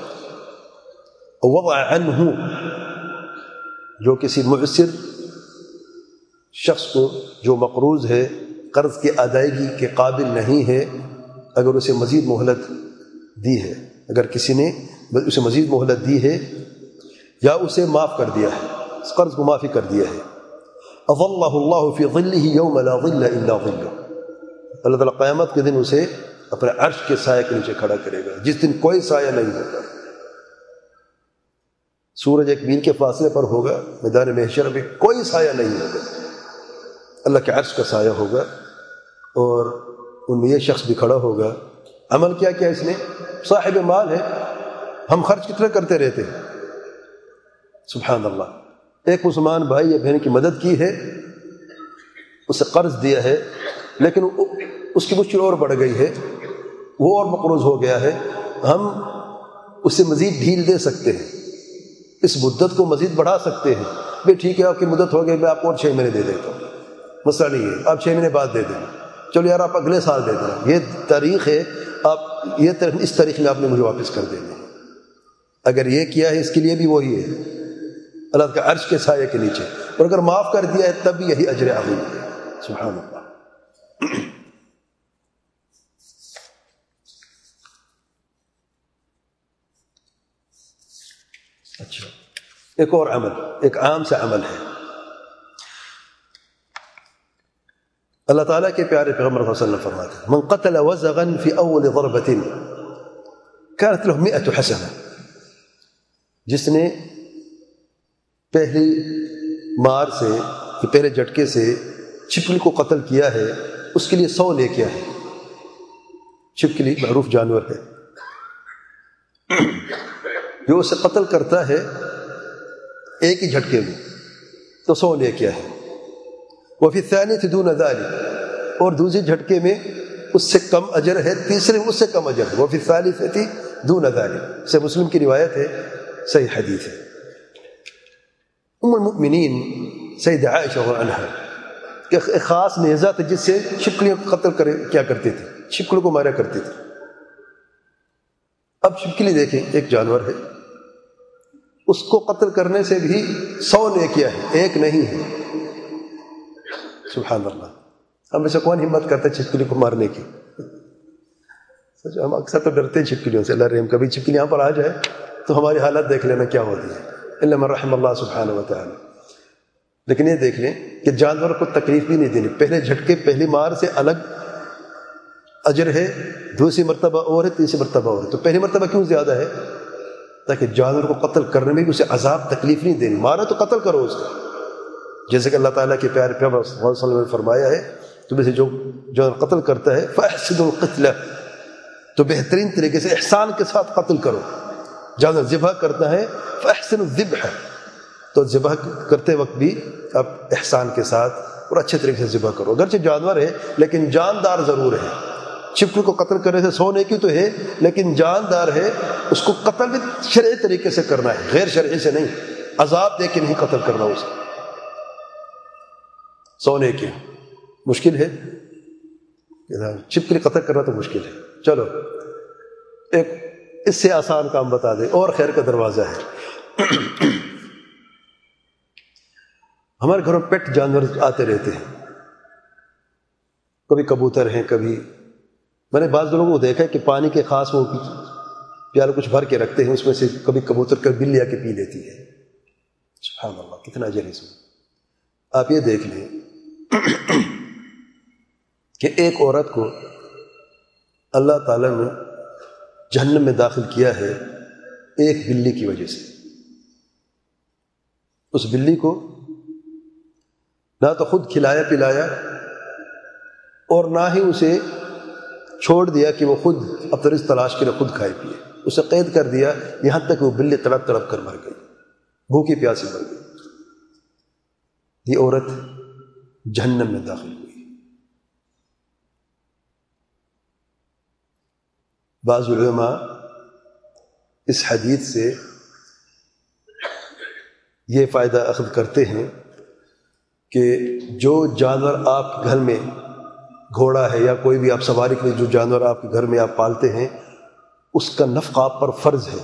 وضع عنہ، جو کسی معسر شخص کو جو مقروض ہے، قرض کی ادائیگی کے قابل نہیں ہے، اگر اسے مزید مہلت دی ہے، اگر کسی نے اسے مزید مہلت دی ہے یا اسے معاف کر دیا ہے، اس قرض کو معافی کر دیا ہے، اظلہ اللہ فی ظلہ یوم لا ظل الا ظلہ، اللہ تعالیٰ قیامت کے دن اسے اپنے عرش کے سائے کے نیچے کھڑا کرے گا، جس دن کوئی سایہ نہیں ہوگا، سورج ایک میل کے فاصلے پر ہوگا، میدان محشر میں کوئی سایہ نہیں ہوگا، اللہ کے عرش کا سایہ ہوگا، اور ان میں یہ شخص بھی کھڑا ہوگا. عمل کیا کیا اس نے؟ صاحب مال ہے, ہم خرچ کتنا کرتے رہتے ہیں. سبحان اللہ. ایک مسلمان بھائی یا بہن کی مدد کی ہے, اسے قرض دیا ہے, لیکن اس کی مشکل اور بڑھ گئی ہے, وہ اور مقروض ہو گیا ہے. ہم اسے مزید ڈھیل دے سکتے ہیں, اس مدت کو مزید بڑھا سکتے ہیں. بھائی ٹھیک ہے, آپ کی مدت ہو گئی, میں آپ کو اور 6 مہینے دے دیتا ہوں, مسئلہ نہیں ہے, آپ 6 مہینے بعد دے دینا. چلو یار آپ اگلے سال دے دینا, یہ تاریخ ہے, آپ یہ اس تاریخ میں آپ نے مجھے واپس کر دینا. اگر یہ کیا ہے اس کے لیے بھی وہی ہے, اللہ کا عرش کے سائے کے نیچے. اور اگر معاف کر دیا ہے تب بھی یہی اجر عظیم ہے. سبحان اللہ. اچھا, ایک اور عمل, ایک عام سا عمل ہے. اللہ تعالیٰ کے پیارے پیغمبر صلی اللہ علیہ وسلم فرماتے ہیں من قتل وزغا في اول ضربة كانت له 100 حسنة. جس نے پہلی مار سے, پہلے جھٹکے سے چھپکلی کو قتل کیا ہے, اس کے لیے 100 نیکیاں ہیں. چھپکلی معروف جانور ہے, جو اسے قتل کرتا ہے ایک ہی جھٹکے میں تو 100 نیکیاں ہیں. وفي الثانية دون ذلك, اور دوسرے جھٹکے میں اس سے کم اجر ہے, تیسرے میں اس سے کم اجر ہے. وفي الثالثة دون ذلك, سے مسلم کی روایت ہے, صحیح حدیث ہے. ام المؤمنین سید عائشہ رضی اللہ عنہا کہ ایک خاص نیزہ تھا جس سے چھپکلیوں کو قتل کیا کرتے تھے, چھپکلیوں کو مارا کرتے تھے. اب چھپکلی دیکھیں, ایک جانور ہے, اس کو قتل کرنے سے بھی 100 نیکیاں ہیں, ایک نہیں ہے. سبحان اللہ. ہم میں سے کون ہمت کرتا ہے چھپکلی کو مارنے کی؟ ہم اکثر تو ڈرتے ہیں چھپکلیوں سے. اللہ رحم, کبھی چھپکلی یہاں پر آ جائے تو ہماری حالت دیکھ لینا کیا ہوتی ہے. الا من رحم اللہ سبحانہ و تعالی. لیکن یہ دیکھ لیں کہ جانور کو تکلیف بھی نہیں دینی. پہلے جھٹکے, پہلی مار سے الگ اجر ہے, دوسری مرتبہ اور ہے, تیسری مرتبہ اور ہے. تو پہلی مرتبہ کیوں زیادہ ہے؟ تاکہ جانور کو قتل کرنے میں بھی اسے عذاب تکلیف نہیں دینی. مارا تو قتل کرو اسے, جیسے کہ اللہ تعالیٰ کے پیارے پیغمبر صلی اللہ علیہ وسلم نے فرمایا ہے تو میں سے جو قتل کرتا ہے فاحسن القتل, تو بہترین طریقے سے احسان کے ساتھ قتل کرو. جانور ذبح کرتا ہے فاحسن الذبح, تو ذبح کرتے وقت بھی آپ احسان کے ساتھ اور اچھے طریقے سے ذبح کرو. اگرچہ جانور ہے لیکن جاندار ضرور ہے. چھپکلی کو قتل کرنے سے 100 نیکی تو ہے, لیکن جاندار ہے, اس کو قتل بھی شرعی طریقے سے کرنا ہے, غیر شرعی سے نہیں. عذاب دے کے نہیں قتل کرنا اسے. 100 نیکیاں مشکل ہے, چھپکلی قتل کرنا تو مشکل ہے. چلو ایک اس سے آسان کام بتا دیں, اور خیر کا دروازہ ہے. ہمارے گھروں پیٹ جانور آتے رہتے ہیں, کبھی کبوتر ہیں, کبھی میں نے بعض لوگوں کو دیکھا ہے کہ پانی کے خاص وہ پیالے کچھ بھر کے رکھتے ہیں, اس میں سے کبھی کبوتر کا بلی آ کے پی لیتی ہے. سبحان اللہ, کتنا اجر ہے اس میں. آپ یہ دیکھ لیں کہ ایک عورت کو اللہ تعالیٰ نے جہنم میں داخل کیا ہے ایک بلی کی وجہ سے. اس بلی کو نہ تو خود کھلایا پلایا اور نہ ہی اسے چھوڑ دیا کہ وہ خود اپنا رزق تلاش کے لیے خود کھائے پیے. اسے قید کر دیا, یہاں تک کہ وہ بلی تڑپ تڑپ کر مر گئی, بھوکی پیاسی مر گئی. یہ عورت جہنم میں داخل ہوئی. بعض علماء اس حدیث سے یہ فائدہ اخذ کرتے ہیں کہ جو جانور آپ گھر میں, گھوڑا ہے یا کوئی بھی آپ سواری کے لیے جو جانور آپ کے گھر میں آپ پالتے ہیں, اس کا نفقہ آپ پر فرض ہے.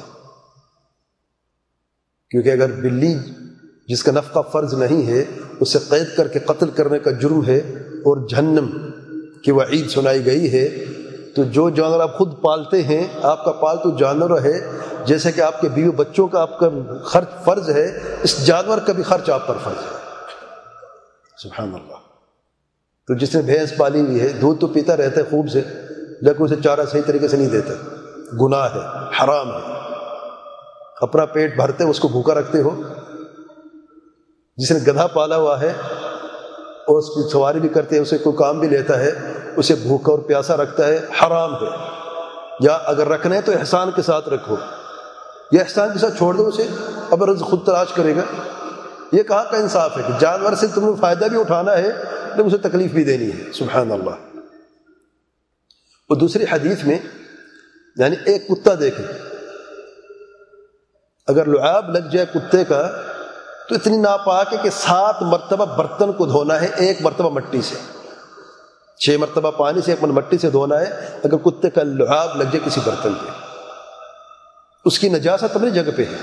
کیونکہ اگر بلی جس کا نفقہ فرض نہیں ہے اسے قید کر کے قتل کرنے کا جرم ہے اور جہنم کی وعید سنائی گئی ہے, تو جو جانور آپ خود پالتے ہیں, آپ کا پالتو جانور ہے, جیسے کہ آپ کے بیوی بچوں کا آپ کا خرچ فرض ہے, اس جانور کا بھی خرچ آپ پر فرض ہے. سبحان اللہ. تو جس نے بھینس پالی ہوئی ہے, دودھ تو پیتا رہتا ہے خوب سے, لیکن اسے چارہ صحیح طریقے سے نہیں دیتا, گناہ ہے, حرام ہے. اپنا پیٹ بھرتے اس کو بھوکا رکھتے ہو. جس نے گدھا پالا ہوا ہے اور اس کی سواری بھی کرتے ہیں، اسے کوئی کام بھی لیتا ہے، اسے بھوکا اور پیاسا رکھتا ہے، حرام ہے. یا اگر رکھنا ہے تو احسان کے ساتھ رکھو، یا احسان کے ساتھ چھوڑ دو اسے، اب رزق خود تلاش کرے گا. یہ کہاں کا انصاف ہے کہ جانور سے تمہیں فائدہ بھی اٹھانا ہے لیکن اسے تکلیف بھی دینی ہے. سبحان اللہ. اور دوسری حدیث میں یعنی ایک کتا دیکھیں، اگر لعاب لگ جائے کتے کا تو اتنی ناپاک ہے کہ 7 مرتبہ برتن کو دھونا ہے، 1 مرتبہ مٹی سے، 6 مرتبہ پانی سے، 1 مرتبہ مٹی سے دھونا ہے. اگر کتے کا لعاب لگ جائے کسی برتن پہ، اس کی نجاست اپنی جگہ پہ ہے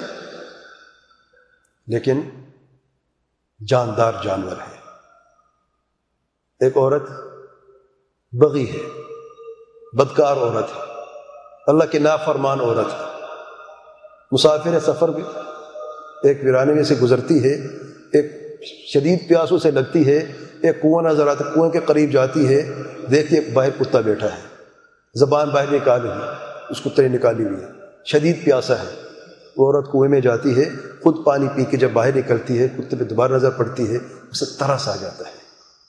لیکن جاندار جانور ہے. ایک عورت بغی ہے، بدکار عورت ہے، اللہ کے نافرمان عورت ہے، مسافر سفر بھی، ایک ویرانے میں سے گزرتی ہے، ایک شدید پیاسوں سے لگتی ہے، ایک کنواں نظر آتا ہے، کنویں کے قریب جاتی ہے، دیکھتی ہے باہر کتا بیٹھا ہے، زبان باہر نکالی ہے، اس کتے نے نکالی ہوئی ہے، شدید پیاسا ہے. وہ عورت کنویں میں جاتی ہے، خود پانی پی کے جب باہر نکلتی ہے، کتے پہ دوبارہ نظر پڑتی ہے، اسے ترس آ جاتا ہے.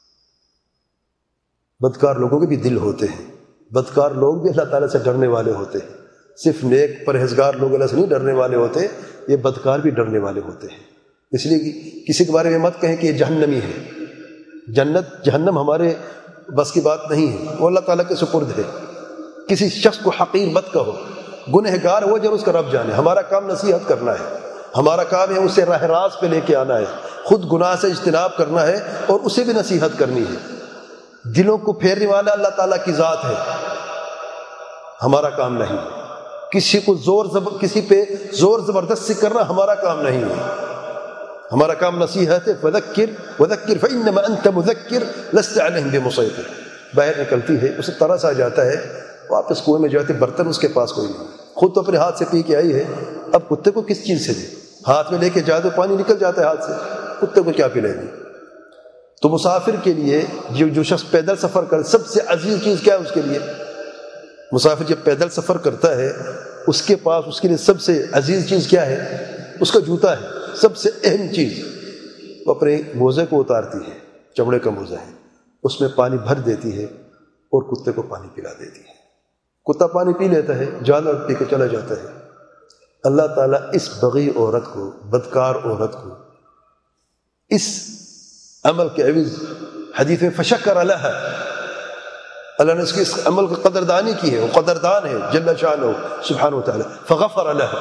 بدکار لوگوں کے بھی دل ہوتے ہیں، بدکار لوگ بھی اللہ تعالیٰ سے ڈرنے والے ہوتے ہیں. صرف نیک پرہیزگار لوگ اللہ سے نہیں ڈرنے والے ہوتے، یہ بدکار بھی ڈرنے والے ہوتے ہیں. اس لیے کہ کسی کے بارے میں مت کہیں کہ یہ جہنمی ہے. جنت جہنم ہمارے بس کی بات نہیں ہے، وہ اللہ تعالیٰ کے سپرد ہے. کسی شخص کو حقیر مت کہو، گنہگار وہ جو اس کا رب جانے. ہمارا کام نصیحت کرنا ہے، ہمارا کام ہے اسے راہ راست پہ لے کے آنا ہے، خود گناہ سے اجتناب کرنا ہے اور اسے بھی نصیحت کرنی ہے. دلوں کو پھیرنے والا اللہ تعالیٰ کی ذات ہے، ہمارا کام نہیں ہے. کسی پہ زور زبردستی کرنا ہمارا کام نہیں ہے. ہمارا کام نصیحت ہے. وذکر فانما انت مذکر لست علیہم بمسیطر. باہر نکلتی ہے، اسے ترس آ جاتا ہے، واپس کنویں میں جاتے، برتن اس کے پاس کوئی نہیں، خود تو اپنے ہاتھ سے پی کے آئی ہے، اب کتے کو کس چیز سے دے؟ ہاتھ میں لے کے جا تو پانی نکل جاتا ہے ہاتھ سے، کتے کو کیا پلائے گی؟ تو مسافر کے لیے جو شخص پیدل سفر کرے، سب سے عزیز چیز کیا ہے اس کے لیے؟ مسافر جب پیدل سفر کرتا ہے، اس کے پاس اس کے لیے سب سے عزیز چیز کیا ہے؟ اس کا جوتا ہے، سب سے اہم چیز. وہ اپنے موزے کو اتارتی ہے، چمڑے کا موزہ ہے، اس میں پانی بھر دیتی ہے اور کتے کو پانی پلا دیتی ہے. کتا پانی پی لیتا ہے، جانور پی کے چلا جاتا ہے. اللہ تعالیٰ اس بغی عورت کو، بدکار عورت کو، اس عمل کے عوض حدیث میں فشکر لہا، اللہ نے اس کی اس عمل کی قدردانی کی ہے، وہ قدردان ہے جل شانہ سبحانہ وتعالی. فغفر لہا،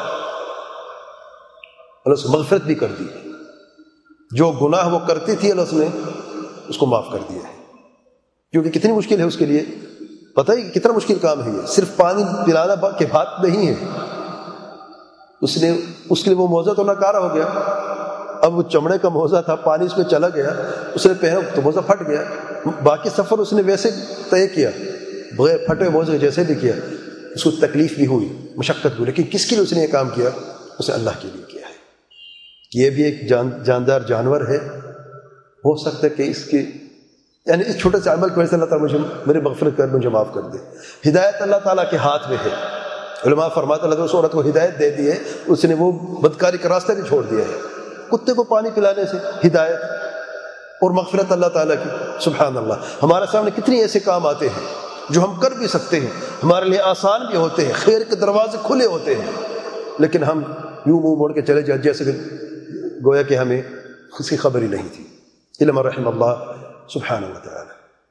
اللہ اس کو مغفرت بھی کر دی ہے. جو گناہ وہ کرتی تھی اللہ نے اس کو معاف کر دیا ہے. کیونکہ کتنی مشکل ہے اس کے لیے، پتہ ہے کہ کتنا مشکل کام ہے یہ. صرف پانی پلانا کے بات نہیں ہے، اس کے لیے وہ موزہ تو ناکارہ ہو گیا. اب وہ چمڑے کا موزہ تھا، پانی اس میں چلا گیا، اس نے پہنا تو موزہ پھٹ گیا. باقی سفر اس نے ویسے طے کیا، بغیر پھٹے موزے جیسے بھی کیا. اس کو تکلیف بھی ہوئی، مشقت ہوئی، لیکن کس کے لیے اس نے یہ کام کیا؟ اس نے اللہ کے لیے کیا ہے. یہ بھی ایک جاندار جانور ہے. ہو سکتا ہے کہ اس کی یعنی اس چھوٹے سے عمل کی وجہ سے اللہ تعالیٰ میری مغفرت کر، مجھے معاف کر دے. ہدایت اللہ تعالیٰ کے ہاتھ میں ہے. علماء فرماتے اللہ تعالیٰ اس عورت کو ہدایت دے دی ہے، اس نے وہ بدکاری کا راستہ بھی چھوڑ دیا ہے. کتے کو پانی پلانے سے ہدایت اور مغفرت اللہ تعالیٰ کی. سبحان اللہ. ہمارے سامنے کتنے ایسے کام آتے ہیں جو ہم کر بھی سکتے ہیں، ہمارے لیے آسان بھی ہوتے ہیں، خیر کے دروازے کھلے ہوتے ہیں، لیکن ہم یوں منہ موڑ کے چلے جائیں جیسے کہ گویا کہ ہمیں اس کی خبر ہی نہیں تھی. علم رحم اللہ سبحانہ وتعالی.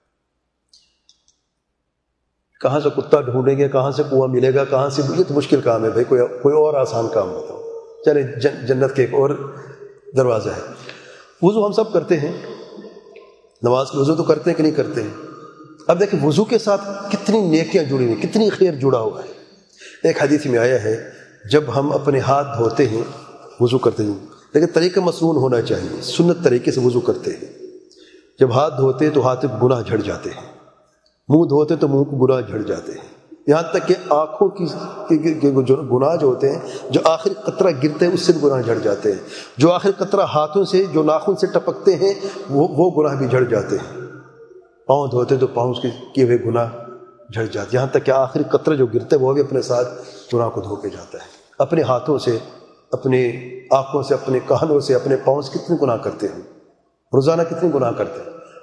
کہاں سے کتا ڈھونڈیں گے، کہاں سے کنواں ملے گا، کہاں سے؟ یہ تو مشکل کام ہے بھائی. کوئی اور آسان کام بتاؤ. چلے جنت کے ایک اور دروازہ ہے. وضو ہم سب کرتے ہیں، نماز کے وضو تو کرتے ہیں کہ نہیں کرتے ہیں؟ اب دیکھیں وضو کے ساتھ کتنی نیکیاں جڑی ہوئی، کتنی خیر جڑا ہوا ہے. ایک حدیث میں آیا ہے جب ہم اپنے ہاتھ دھوتے ہیں، وضو کرتے ہیں، لیکن طریقہ مسنون ہونا چاہیے، سنت طریقے سے وضو کرتے ہیں. جب ہاتھ دھوتے ہیں تو ہاتھ کے گناہ جھڑ جاتے ہیں، منہ دھوتے تو منہ کو گناہ جھڑ جاتے ہیں، یہاں تک کہ آنکھوں کی جو گناہ جو ہوتے ہیں، جو آخری قطرہ گرتے ہیں اس سے بھی گناہ جھڑ جاتے ہیں، جو آخری قطرہ ہاتھوں سے جو ناخن سے ٹپکتے ہیں وہ گناہ بھی جھڑ جاتے ہیں. پاؤں دھوتے تو پاؤں کے کیے ہوئے گناہ جھڑ جاتے ہیں، یہاں تک کہ آخری قطرہ جو گرتے ہیں وہ بھی اپنے ساتھ گناہ کو دھو کے جاتا ہے. اپنے ہاتھوں سے، اپنے آنکھوں سے، اپنے کانوں سے، اپنے پاؤں سے کتنے گناہ کرتے ہیں، روزانہ کتنے گناہ کرتے ہیں.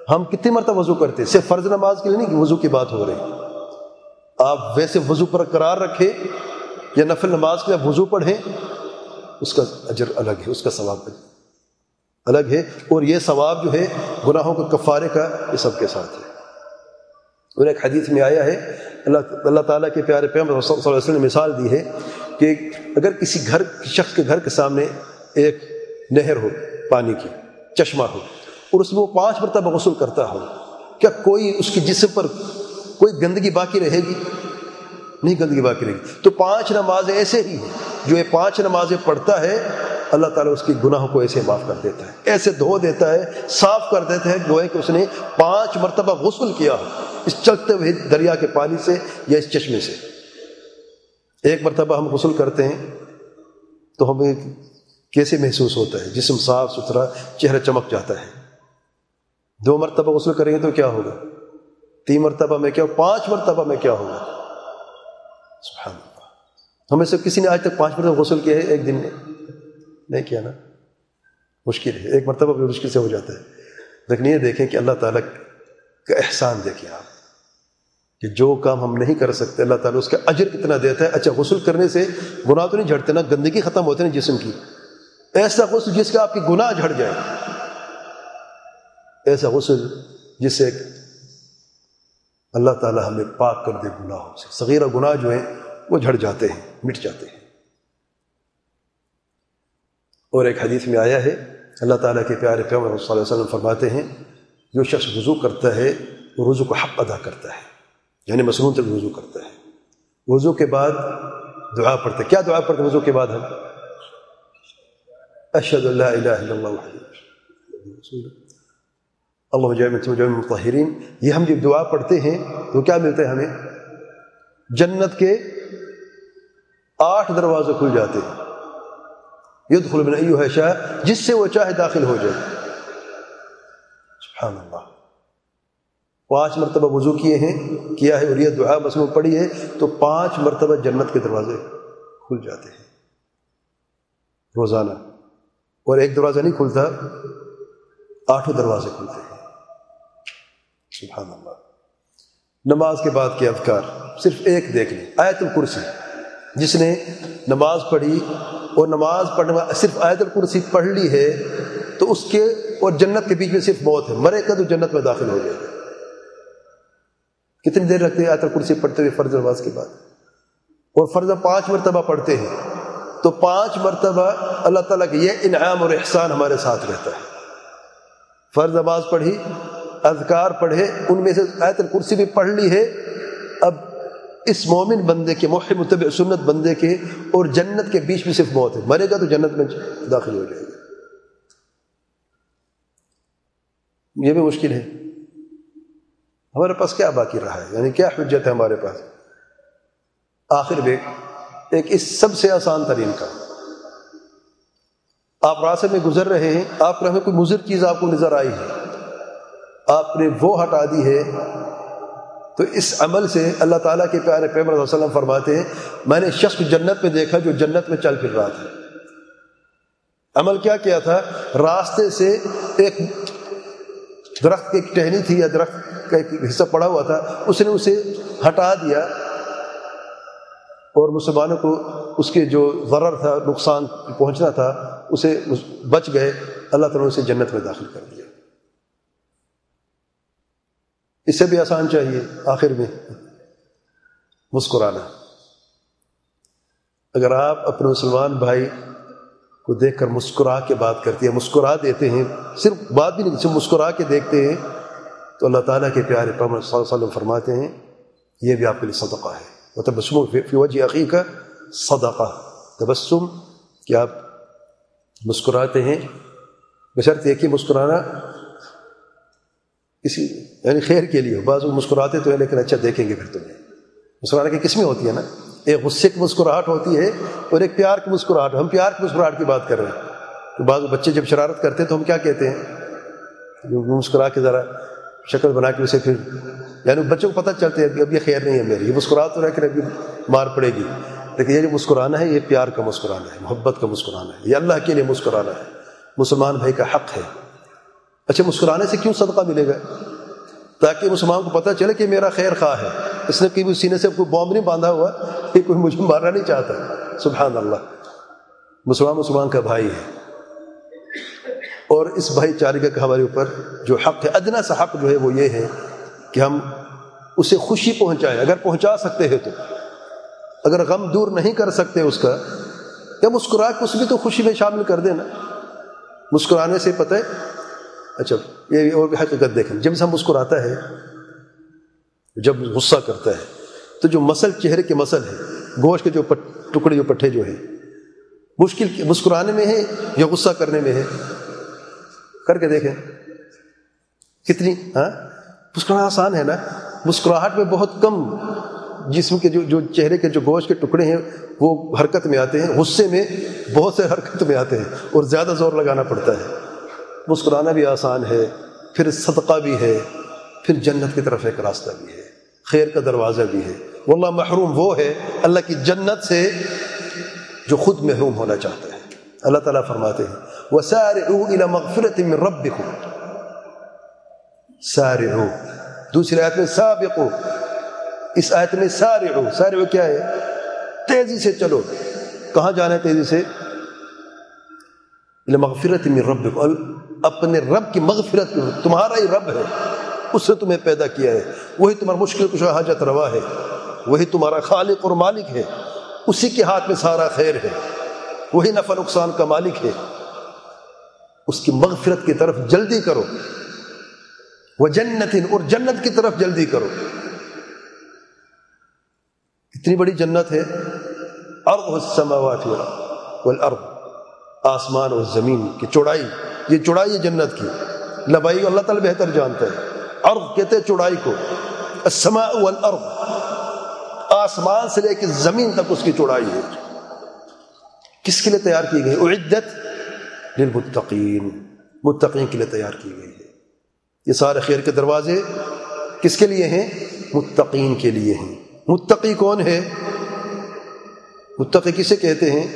ہم کتنی مرتبہ وضو کرتے ہیں؟ صرف فرض نماز کے لیے نہیں کہ وضو کی بات ہو رہی. آپ ویسے وضو پر قرار رکھیں یا نفل نماز کے لیے وضو پڑھیں، اس کا اجر الگ ہے، اس کا ثواب الگ ہے. اور یہ ثواب جو ہے گناہوں کے کفارے کا، یہ سب کے ساتھ ہے. اور ایک حدیث میں آیا ہے، اللہ تعالیٰ کے پیارے پیغمبر صلی اللہ علیہ وسلم نے مثال دی ہے کہ اگر کسی شخص کے گھر کے سامنے ایک نہر ہو، پانی کی چشمہ ہو، اور اس میں وہ 5 مرتبہ غسل کرتا ہو، کیا کوئی اس کے جسم پر کوئی گندگی باقی رہے گی؟ نہیں گندگی باقی رہے گی. تو 5 نمازیں ایسے ہی ہیں، جو یہ 5 نمازیں پڑھتا ہے اللہ تعالیٰ اس کی گناہوں کو ایسے معاف کر دیتا ہے، ایسے دھو دیتا ہے، صاف کر دیتا ہے، گویا کہ اس نے 5 مرتبہ غسل کیا اس چلتے ہوئے دریا کے پانی سے یا اس چشمے سے. ایک مرتبہ ہم غسل کرتے ہیں تو ہمیں کیسے محسوس ہوتا ہے؟ جسم صاف ستھرا، چہرہ چمک جاتا ہے. 2 مرتبہ غسل کریں گے تو کیا ہوگا؟ 3 مرتبہ میں کیا، 5 مرتبہ میں کیا ہوگا؟ سبحان اللہ. ہمیں سے کسی نے آج تک 5 مرتبہ غسل کیا ہے ایک دن میں؟ نہیں کیا نا. مشکل ہے، ایک مرتبہ بھی مشکل سے ہو جاتا ہے. لیکن یہ دیکھیں کہ اللہ تعالیٰ کا احسان دیکھیں آپ، کہ جو کام ہم نہیں کر سکتے اللہ تعالیٰ اس کا اجر کتنا دیتا ہے. اچھا غسل کرنے سے گناہ تو نہیں جھڑتے نا، گندگی ختم ہوتے ہیں جسم کی. ایسا غسل جس کا آپ کی گناہ جھڑ جائے، ایسا غسل جس سے اللہ تعالیٰ ہمیں پاک کر دے گناہوں سے. صغیرہ گناہ جو ہیں وہ جھڑ جاتے ہیں، مٹ جاتے ہیں. اور ایک حدیث میں آیا ہے، اللہ تعالیٰ کے پیارے پیغمبر صلی اللہ علیہ وسلم فرماتے ہیں، جو شخص وضو کرتا ہے وہ وضو کو حق ادا کرتا ہے، یعنی مسنون تک وضو کرتا ہے. وضو کے بعد دعا پڑھتے. کیا دعا پڑھتے وضو کے بعد؟ ہم اشہد ان لا الہ الا اللہ وحدہ اللہم اجعلنی من المطہرین. یہ ہم جب دعا پڑھتے ہیں تو کیا ملتا ہے ہمیں؟ جنت کے 8 دروازے کھل جاتے ہیں. یدخل من ایھا شاء، جس سے وہ چاہے داخل ہو جائے. سبحان اللہ. 5 مرتبہ وضو کیا ہے اور یہ دعا مسنون پڑھی ہے تو 5 مرتبہ جنت کے دروازے کھل جاتے ہیں روزانہ. اور ایک دروازہ نہیں کھلتا، 8 دروازے کھلتے ہیں. سبحان اللہ. نماز کے بعد کے اذکار صرف ایک دیکھ لیں، آیت الکرسی. جس نے نماز پڑھی اور نماز پڑھنے میں صرف آیت الکرسی پڑھ لی ہے تو اس کے اور جنت کے بیچ میں صرف موت ہے، مرے گا تو جنت میں داخل ہو جائے گا. کتنی دیر رکھتے ہیں آیت الکرسی پڑھتے ہوئے فرض نماز کے بعد؟ اور فرض 5 مرتبہ پڑھتے ہیں تو 5 مرتبہ اللہ تعالیٰ کے یہ انعام اور احسان ہمارے ساتھ رہتا ہے. فرض نماز پڑھی، اذکار پڑھے، ان میں سے آیت الکرسی بھی پڑھ لی ہے. اب اس مومن بندے کے، محب متبع سنت بندے کے اور جنت کے بیچ میں صرف موت ہے، مرے گا تو جنت میں داخل ہو جائے گا. یہ بھی مشکل ہے. ہمارے پاس کیا باقی رہا ہے؟ یعنی کیا حجت ہے ہمارے پاس؟ آخر میں ایک اس سب سے آسان ترین کام، آپ راستے میں گزر رہے ہیں، آپ کو کوئی مضر چیز آپ کو نظر آئی ہے، آپ نے وہ ہٹا دی ہے، تو اس عمل سے اللہ تعالیٰ کے پیارے پیغمبر صلی اللہ علیہ وسلم فرماتے ہیں، میں نے شخص کو جنت میں دیکھا جو جنت میں چل پھر رہا تھا. عمل کیا تھا؟ راستے سے ایک درخت کی ایک ٹہنی تھی یا درخت کا ایک حصہ پڑا ہوا تھا، اس نے اسے ہٹا دیا اور مسلمانوں کو اس کے جو ضرر تھا، نقصان پہنچنا تھا، اسے بچ گئے. اللہ تعالیٰ نے اسے جنت میں داخل کر دیا. اس سے بھی آسان چاہیے. آخر میں مسکرانا. اگر آپ اپنے مسلمان بھائی کو دیکھ کر مسکرا کے بات کرتے ہیں، مسکرا دیتے ہیں، صرف بات بھی نہیں، صرف مسکرا کے دیکھتے ہیں، تو اللہ تعالیٰ کے پیارے پیغمبر صلی اللہ علیہ وسلم فرماتے ہیں یہ بھی آپ کے لیے صدقہ ہے. وتبسم فی وجہ اخیک صدقہ. تبسم کہ آپ مسکراتے ہیں، بشرط ایک ہی مسکرانا کسی یعنی خیر کے لیے ہو. بعض وہ مسکراتے تو ہیں لیکن اچھا دیکھیں گے پھر تمہیں. مسکرانے کی قسمیں ہوتی ہیں نا، ایک غصے کی مسکراہٹ ہوتی ہے اور ایک پیار کی مسکراہٹ. ہم پیار کی مسکراہٹ کی بات کر رہے ہیں. تو بعض بچے جب شرارت کرتے ہیں تو ہم کیا کہتے ہیں؟ مسکرا کے ذرا شکل بنا کے اسے پھر، یعنی بچوں کو پتہ چلتے ہیں اب یہ خیر نہیں ہے میری، یہ مسکرا تو رہے کہ ابھی مار پڑے گی. لیکن یہ جو مسکرانا ہے یہ پیار کا مسکرانا ہے، محبت کا مسکرانا ہے، یہ اللہ کے لیے مسکرانا ہے. مسلمان بھائی کا حق ہے. اچھا مسکرانے سے کیوں صدقہ ملے گا؟ تاکہ مسلمان کو پتہ چلے کہ میرا خیر خواہ ہے، اس نے کبھی سینے سے کوئی بوم نہیں باندھا ہوا کہ کوئی مجھے مارنا نہیں چاہتا. سبحان اللہ، مسلمان کا بھائی ہے، اور اس بھائی چارے کا ہمارے اوپر جو حق ہے، ادنا سا حق جو ہے وہ یہ ہے کہ ہم اسے خوشی پہنچائیں اگر پہنچا سکتے ہیں تو. اگر غم دور نہیں کر سکتے اس کا، یا مسکرا کے اس بھی تو خوشی میں شامل کر دینا. مسکرانے سے پتہ ہے، اچھا یہ اور بھی حقیقت دیکھیں، جب انسان مسکراتا ہے، جب غصہ کرتا ہے تو جو مسل چہرے کے مسل ہے، گوشت کے جو ٹکڑے جو پٹھے جو ہیں، مشکل مسکرانے میں ہے یا غصہ کرنے میں ہے؟ کر کے دیکھیں کتنی مسکرانا آسان ہے نا. مسکراہٹ میں بہت کم جسم کے جو چہرے کے جو گوشت کے ٹکڑے ہیں وہ حرکت میں آتے ہیں، غصے میں بہت سے حرکت میں آتے ہیں اور زیادہ زور لگانا پڑتا ہے. مسکرانا بھی آسان ہے، پھر صدقہ بھی ہے، پھر جنت کی طرف ایک راستہ بھی ہے، خیر کا دروازہ بھی ہے. واللہ محروم وہ ہے اللہ کی جنت سے جو خود محروم ہونا چاہتا ہے. اللہ تعالیٰ فرماتے ہیں وَسَارِعُوا إِلَى مَغْفِرَةٍ مِّن رَبِّكُمْ. سارعوا، دوسری آیت میں سابقوا، اس آیت میں سارعوا. سارعوا کیا ہے؟ تیزی سے چلو. کہاں جانا ہے تیزی سے؟ إِلَى مَغْفِرَةٍ مِّن رَبِّكُمْ، اپنے رب کی مغفرت. تمہارا ہی رب ہے، اس نے تمہیں پیدا کیا ہے، وہی تمہارا مشکل کشا حاجت روا ہے، وہی تمہارا خالق اور مالک ہے، اسی کے ہاتھ میں سارا خیر ہے، وہی نفع نقصان کا مالک ہے. اس کی مغفرت کی طرف جلدی کرو. وَجَنَّةٍ، اور جنت کی طرف جلدی کرو. کتنی بڑی جنت ہے. عرض السماوات والارض، آسمان اور زمین کی چوڑائی، یہ چوڑائی ہے جنت کی. لمبائی اللہ تعالیٰ بہتر جانتا ہے. عرض کہتے ہیں چوڑائی کو. السماء والارض، آسمان سے لے کے زمین تک اس کی چوڑائی ہے. کس کے لیے تیار کی گئی؟ اعدت للمتقین، متقین کے لیے تیار کی گئی ہے. یہ سارے خیر کے دروازے کس کے لیے ہیں؟ متقین کے لیے ہیں. متقی کون ہے؟ متقی کسے کہتے ہیں؟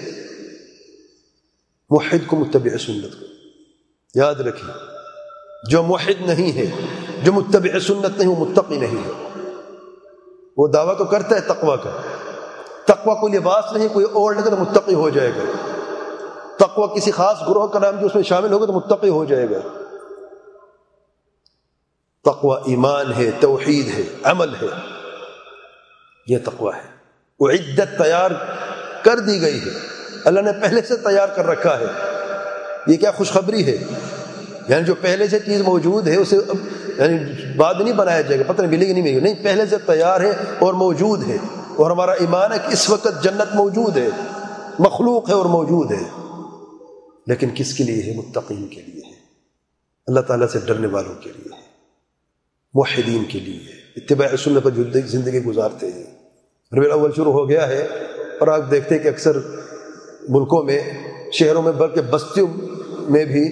موحد کو، متبع سنت کو. یاد رکھیں، جو موحد نہیں ہے، جو متبع سنت نہیں، وہ متقی نہیں ہے. وہ دعویٰ تو کرتا ہے تقویٰ کا، تقویٰ کوئی لباس نہیں، کوئی اوڑھ لے گا تو متقی ہو جائے گا. تقویٰ کسی خاص گروہ کا نام جو اس میں شامل ہوگا تو متقی ہو جائے گا. تقویٰ ایمان ہے، توحید ہے، عمل ہے، یہ تقویٰ ہے. وہ عدت تیار کر دی گئی ہے، اللہ نے پہلے سے تیار کر رکھا ہے. یہ کیا خوشخبری ہے؟ یعنی جو پہلے سے چیز موجود ہے اسے یعنی بعد نہیں بنایا جائے گا، پتہ نہیں ملے گی نہیں ملے گی، نہیں، پہلے سے تیار ہے اور موجود ہے. اور ہمارا ایمان ہے کہ اس وقت جنت موجود ہے، مخلوق ہے اور موجود ہے. لیکن کس کے لیے ہے؟ متقین کے لیے ہے، اللہ تعالیٰ سے ڈرنے والوں کے لیے ہے، موحدین کے لیے ہے، اتباع سنت پر زندگی گزارتے ہیں. ربیع الاول شروع ہو گیا ہے اور آپ دیکھتے ہیں کہ اکثر ملکوں میں، شہروں میں، بلکہ بستیوں میں بھی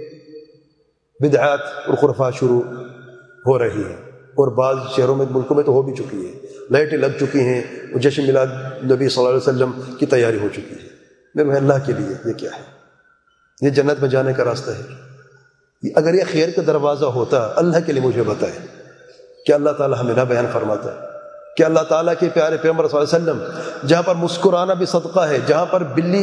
بدعات اور خرافات شروع ہو رہی ہیں. اور بعض شہروں میں، ملکوں میں تو ہو بھی چکی ہے، لائٹیں لگ چکی ہیں، جشن میلاد نبی صلی اللہ علیہ وسلم کی تیاری ہو چکی ہے. میرے اللہ کے لیے یہ کیا ہے؟ یہ جنت میں جانے کا راستہ ہے؟ اگر یہ خیر کا دروازہ ہوتا، اللہ کے لیے مجھے بتائے کہ اللہ تعالیٰ ہمیں نہ بیان فرماتا ہے کہ اللہ تعالیٰ کے پیارے پیغمبر صلی اللہ علیہ وسلم جہاں پر مسکرانا بھی صدقہ ہے، جہاں پر بلی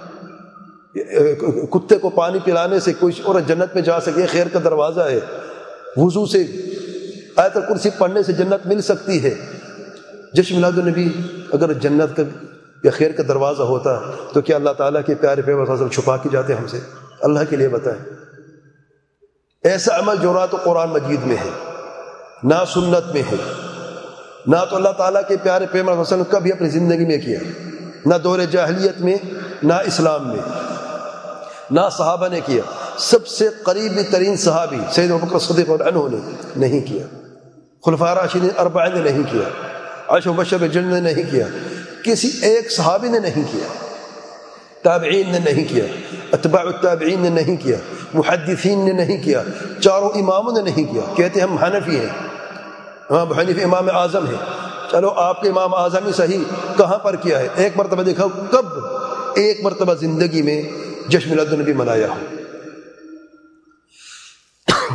کتے کو پانی پلانے سے کوئی اور جنت میں جا سکے، خیر کا دروازہ ہے. وضو سے، آیت الکرسی پڑھنے سے جنت مل سکتی ہے. جشن میلاد النبی اگر جنت کا یا خیر کا دروازہ ہوتا تو کیا اللہ تعالیٰ کے پیارے پیغمبر صلی اللہ علیہ وسلم چھپا کے جاتے ہم سے؟ اللہ کے لیے بتائیں. ایسا عمل جو نہ تو قرآن مجید میں ہے، نہ سنت میں ہے، نہ تو اللہ تعالیٰ کے پیارے پیغمبر صلی اللہ علیہ وسلم کبھی اپنی زندگی میں کیا، نہ دور جاہلیت میں، نہ اسلام میں، نہ صحابہ نے کیا. سب سے قریبی ترین صحابی سیدنا ابوبکر صدیق عنہ نے نہیں کیا، خلفاء راشدین اربعہ نے نہیں کیا، عشرہ مبشرہ بالجنہ نے نہیں کیا، کسی ایک صحابی نے نہیں کیا، تابعین نے نہیں کیا، اتباع التابعین نے نہیں کیا، محدثین نے نہیں کیا، چاروں اماموں نے نہیں کیا. کہتے ہم حنفی ہیں، امام حنیفہ امام اعظم ہیں. چلو آپ کے امام اعظم ہی صحیح، کہاں پر کیا ہے؟ ایک مرتبہ دیکھا، کب ایک مرتبہ زندگی میں جشن میلاد النبی منایا ہو؟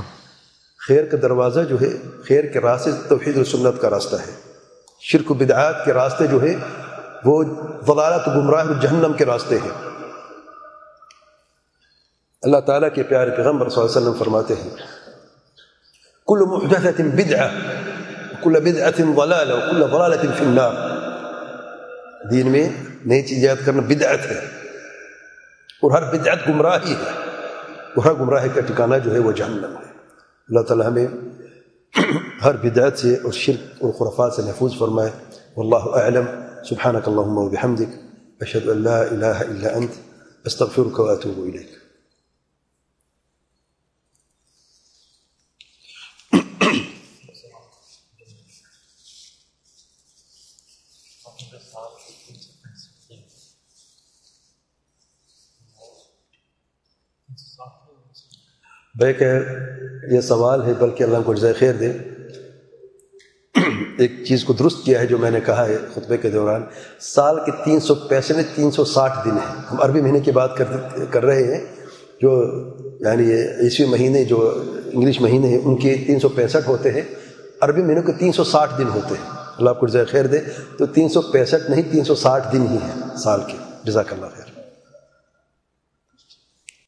خیر کا دروازہ جو ہے، خیر کے راستے توحید و سنت کا راستہ ہے. شرک و بدعات کے راستے جو ہے وہ ضلالت و گمراہ و جہنم کے راستے ہیں. اللہ تعالیٰ کے پیارے پیغمبر صلی اللہ علیہ وسلم فرماتے ہیں کل محدثۃ بدعہ کل بدعۃ ضلالہ وکل ضلالۃ فی النار. دین میں نئی چیز ایجاد کرنا بدعت ہے، اور ہر بدعت گمراہی ہے، اور ہر گمراہی کا ٹھکانہ جو ہے وہ جہنم ہے. اللہ تعالیٰ ہمیں ہر بدعت سے اور شرک اور خرافات سے محفوظ فرمائے. واللہ اعلم. سبحانک اللہم وبحمدک اشہد ان لا الہ الا انت استغفرک واتوب الیک. بھائی کہ یہ سوال ہے، بلکہ اللہ کو جزائے خیر دے. ایک چیز کو درست کیا ہے جو میں نے کہا ہے خطبے کے دوران. سال کے 360 دن ہیں. ہم عربی مہینے کی بات کر رہے ہیں، جو یعنی عیسوی مہینے جو انگلش مہینے ہیں ان کے 365 ہوتے ہیں، عربی مہینوں کے 360 دن ہوتے ہیں. اللہ آپ کو جزائے خیر دے. تو 365 نہیں 360 دن ہی ہیں سال کے. جزاک اللہ خیر.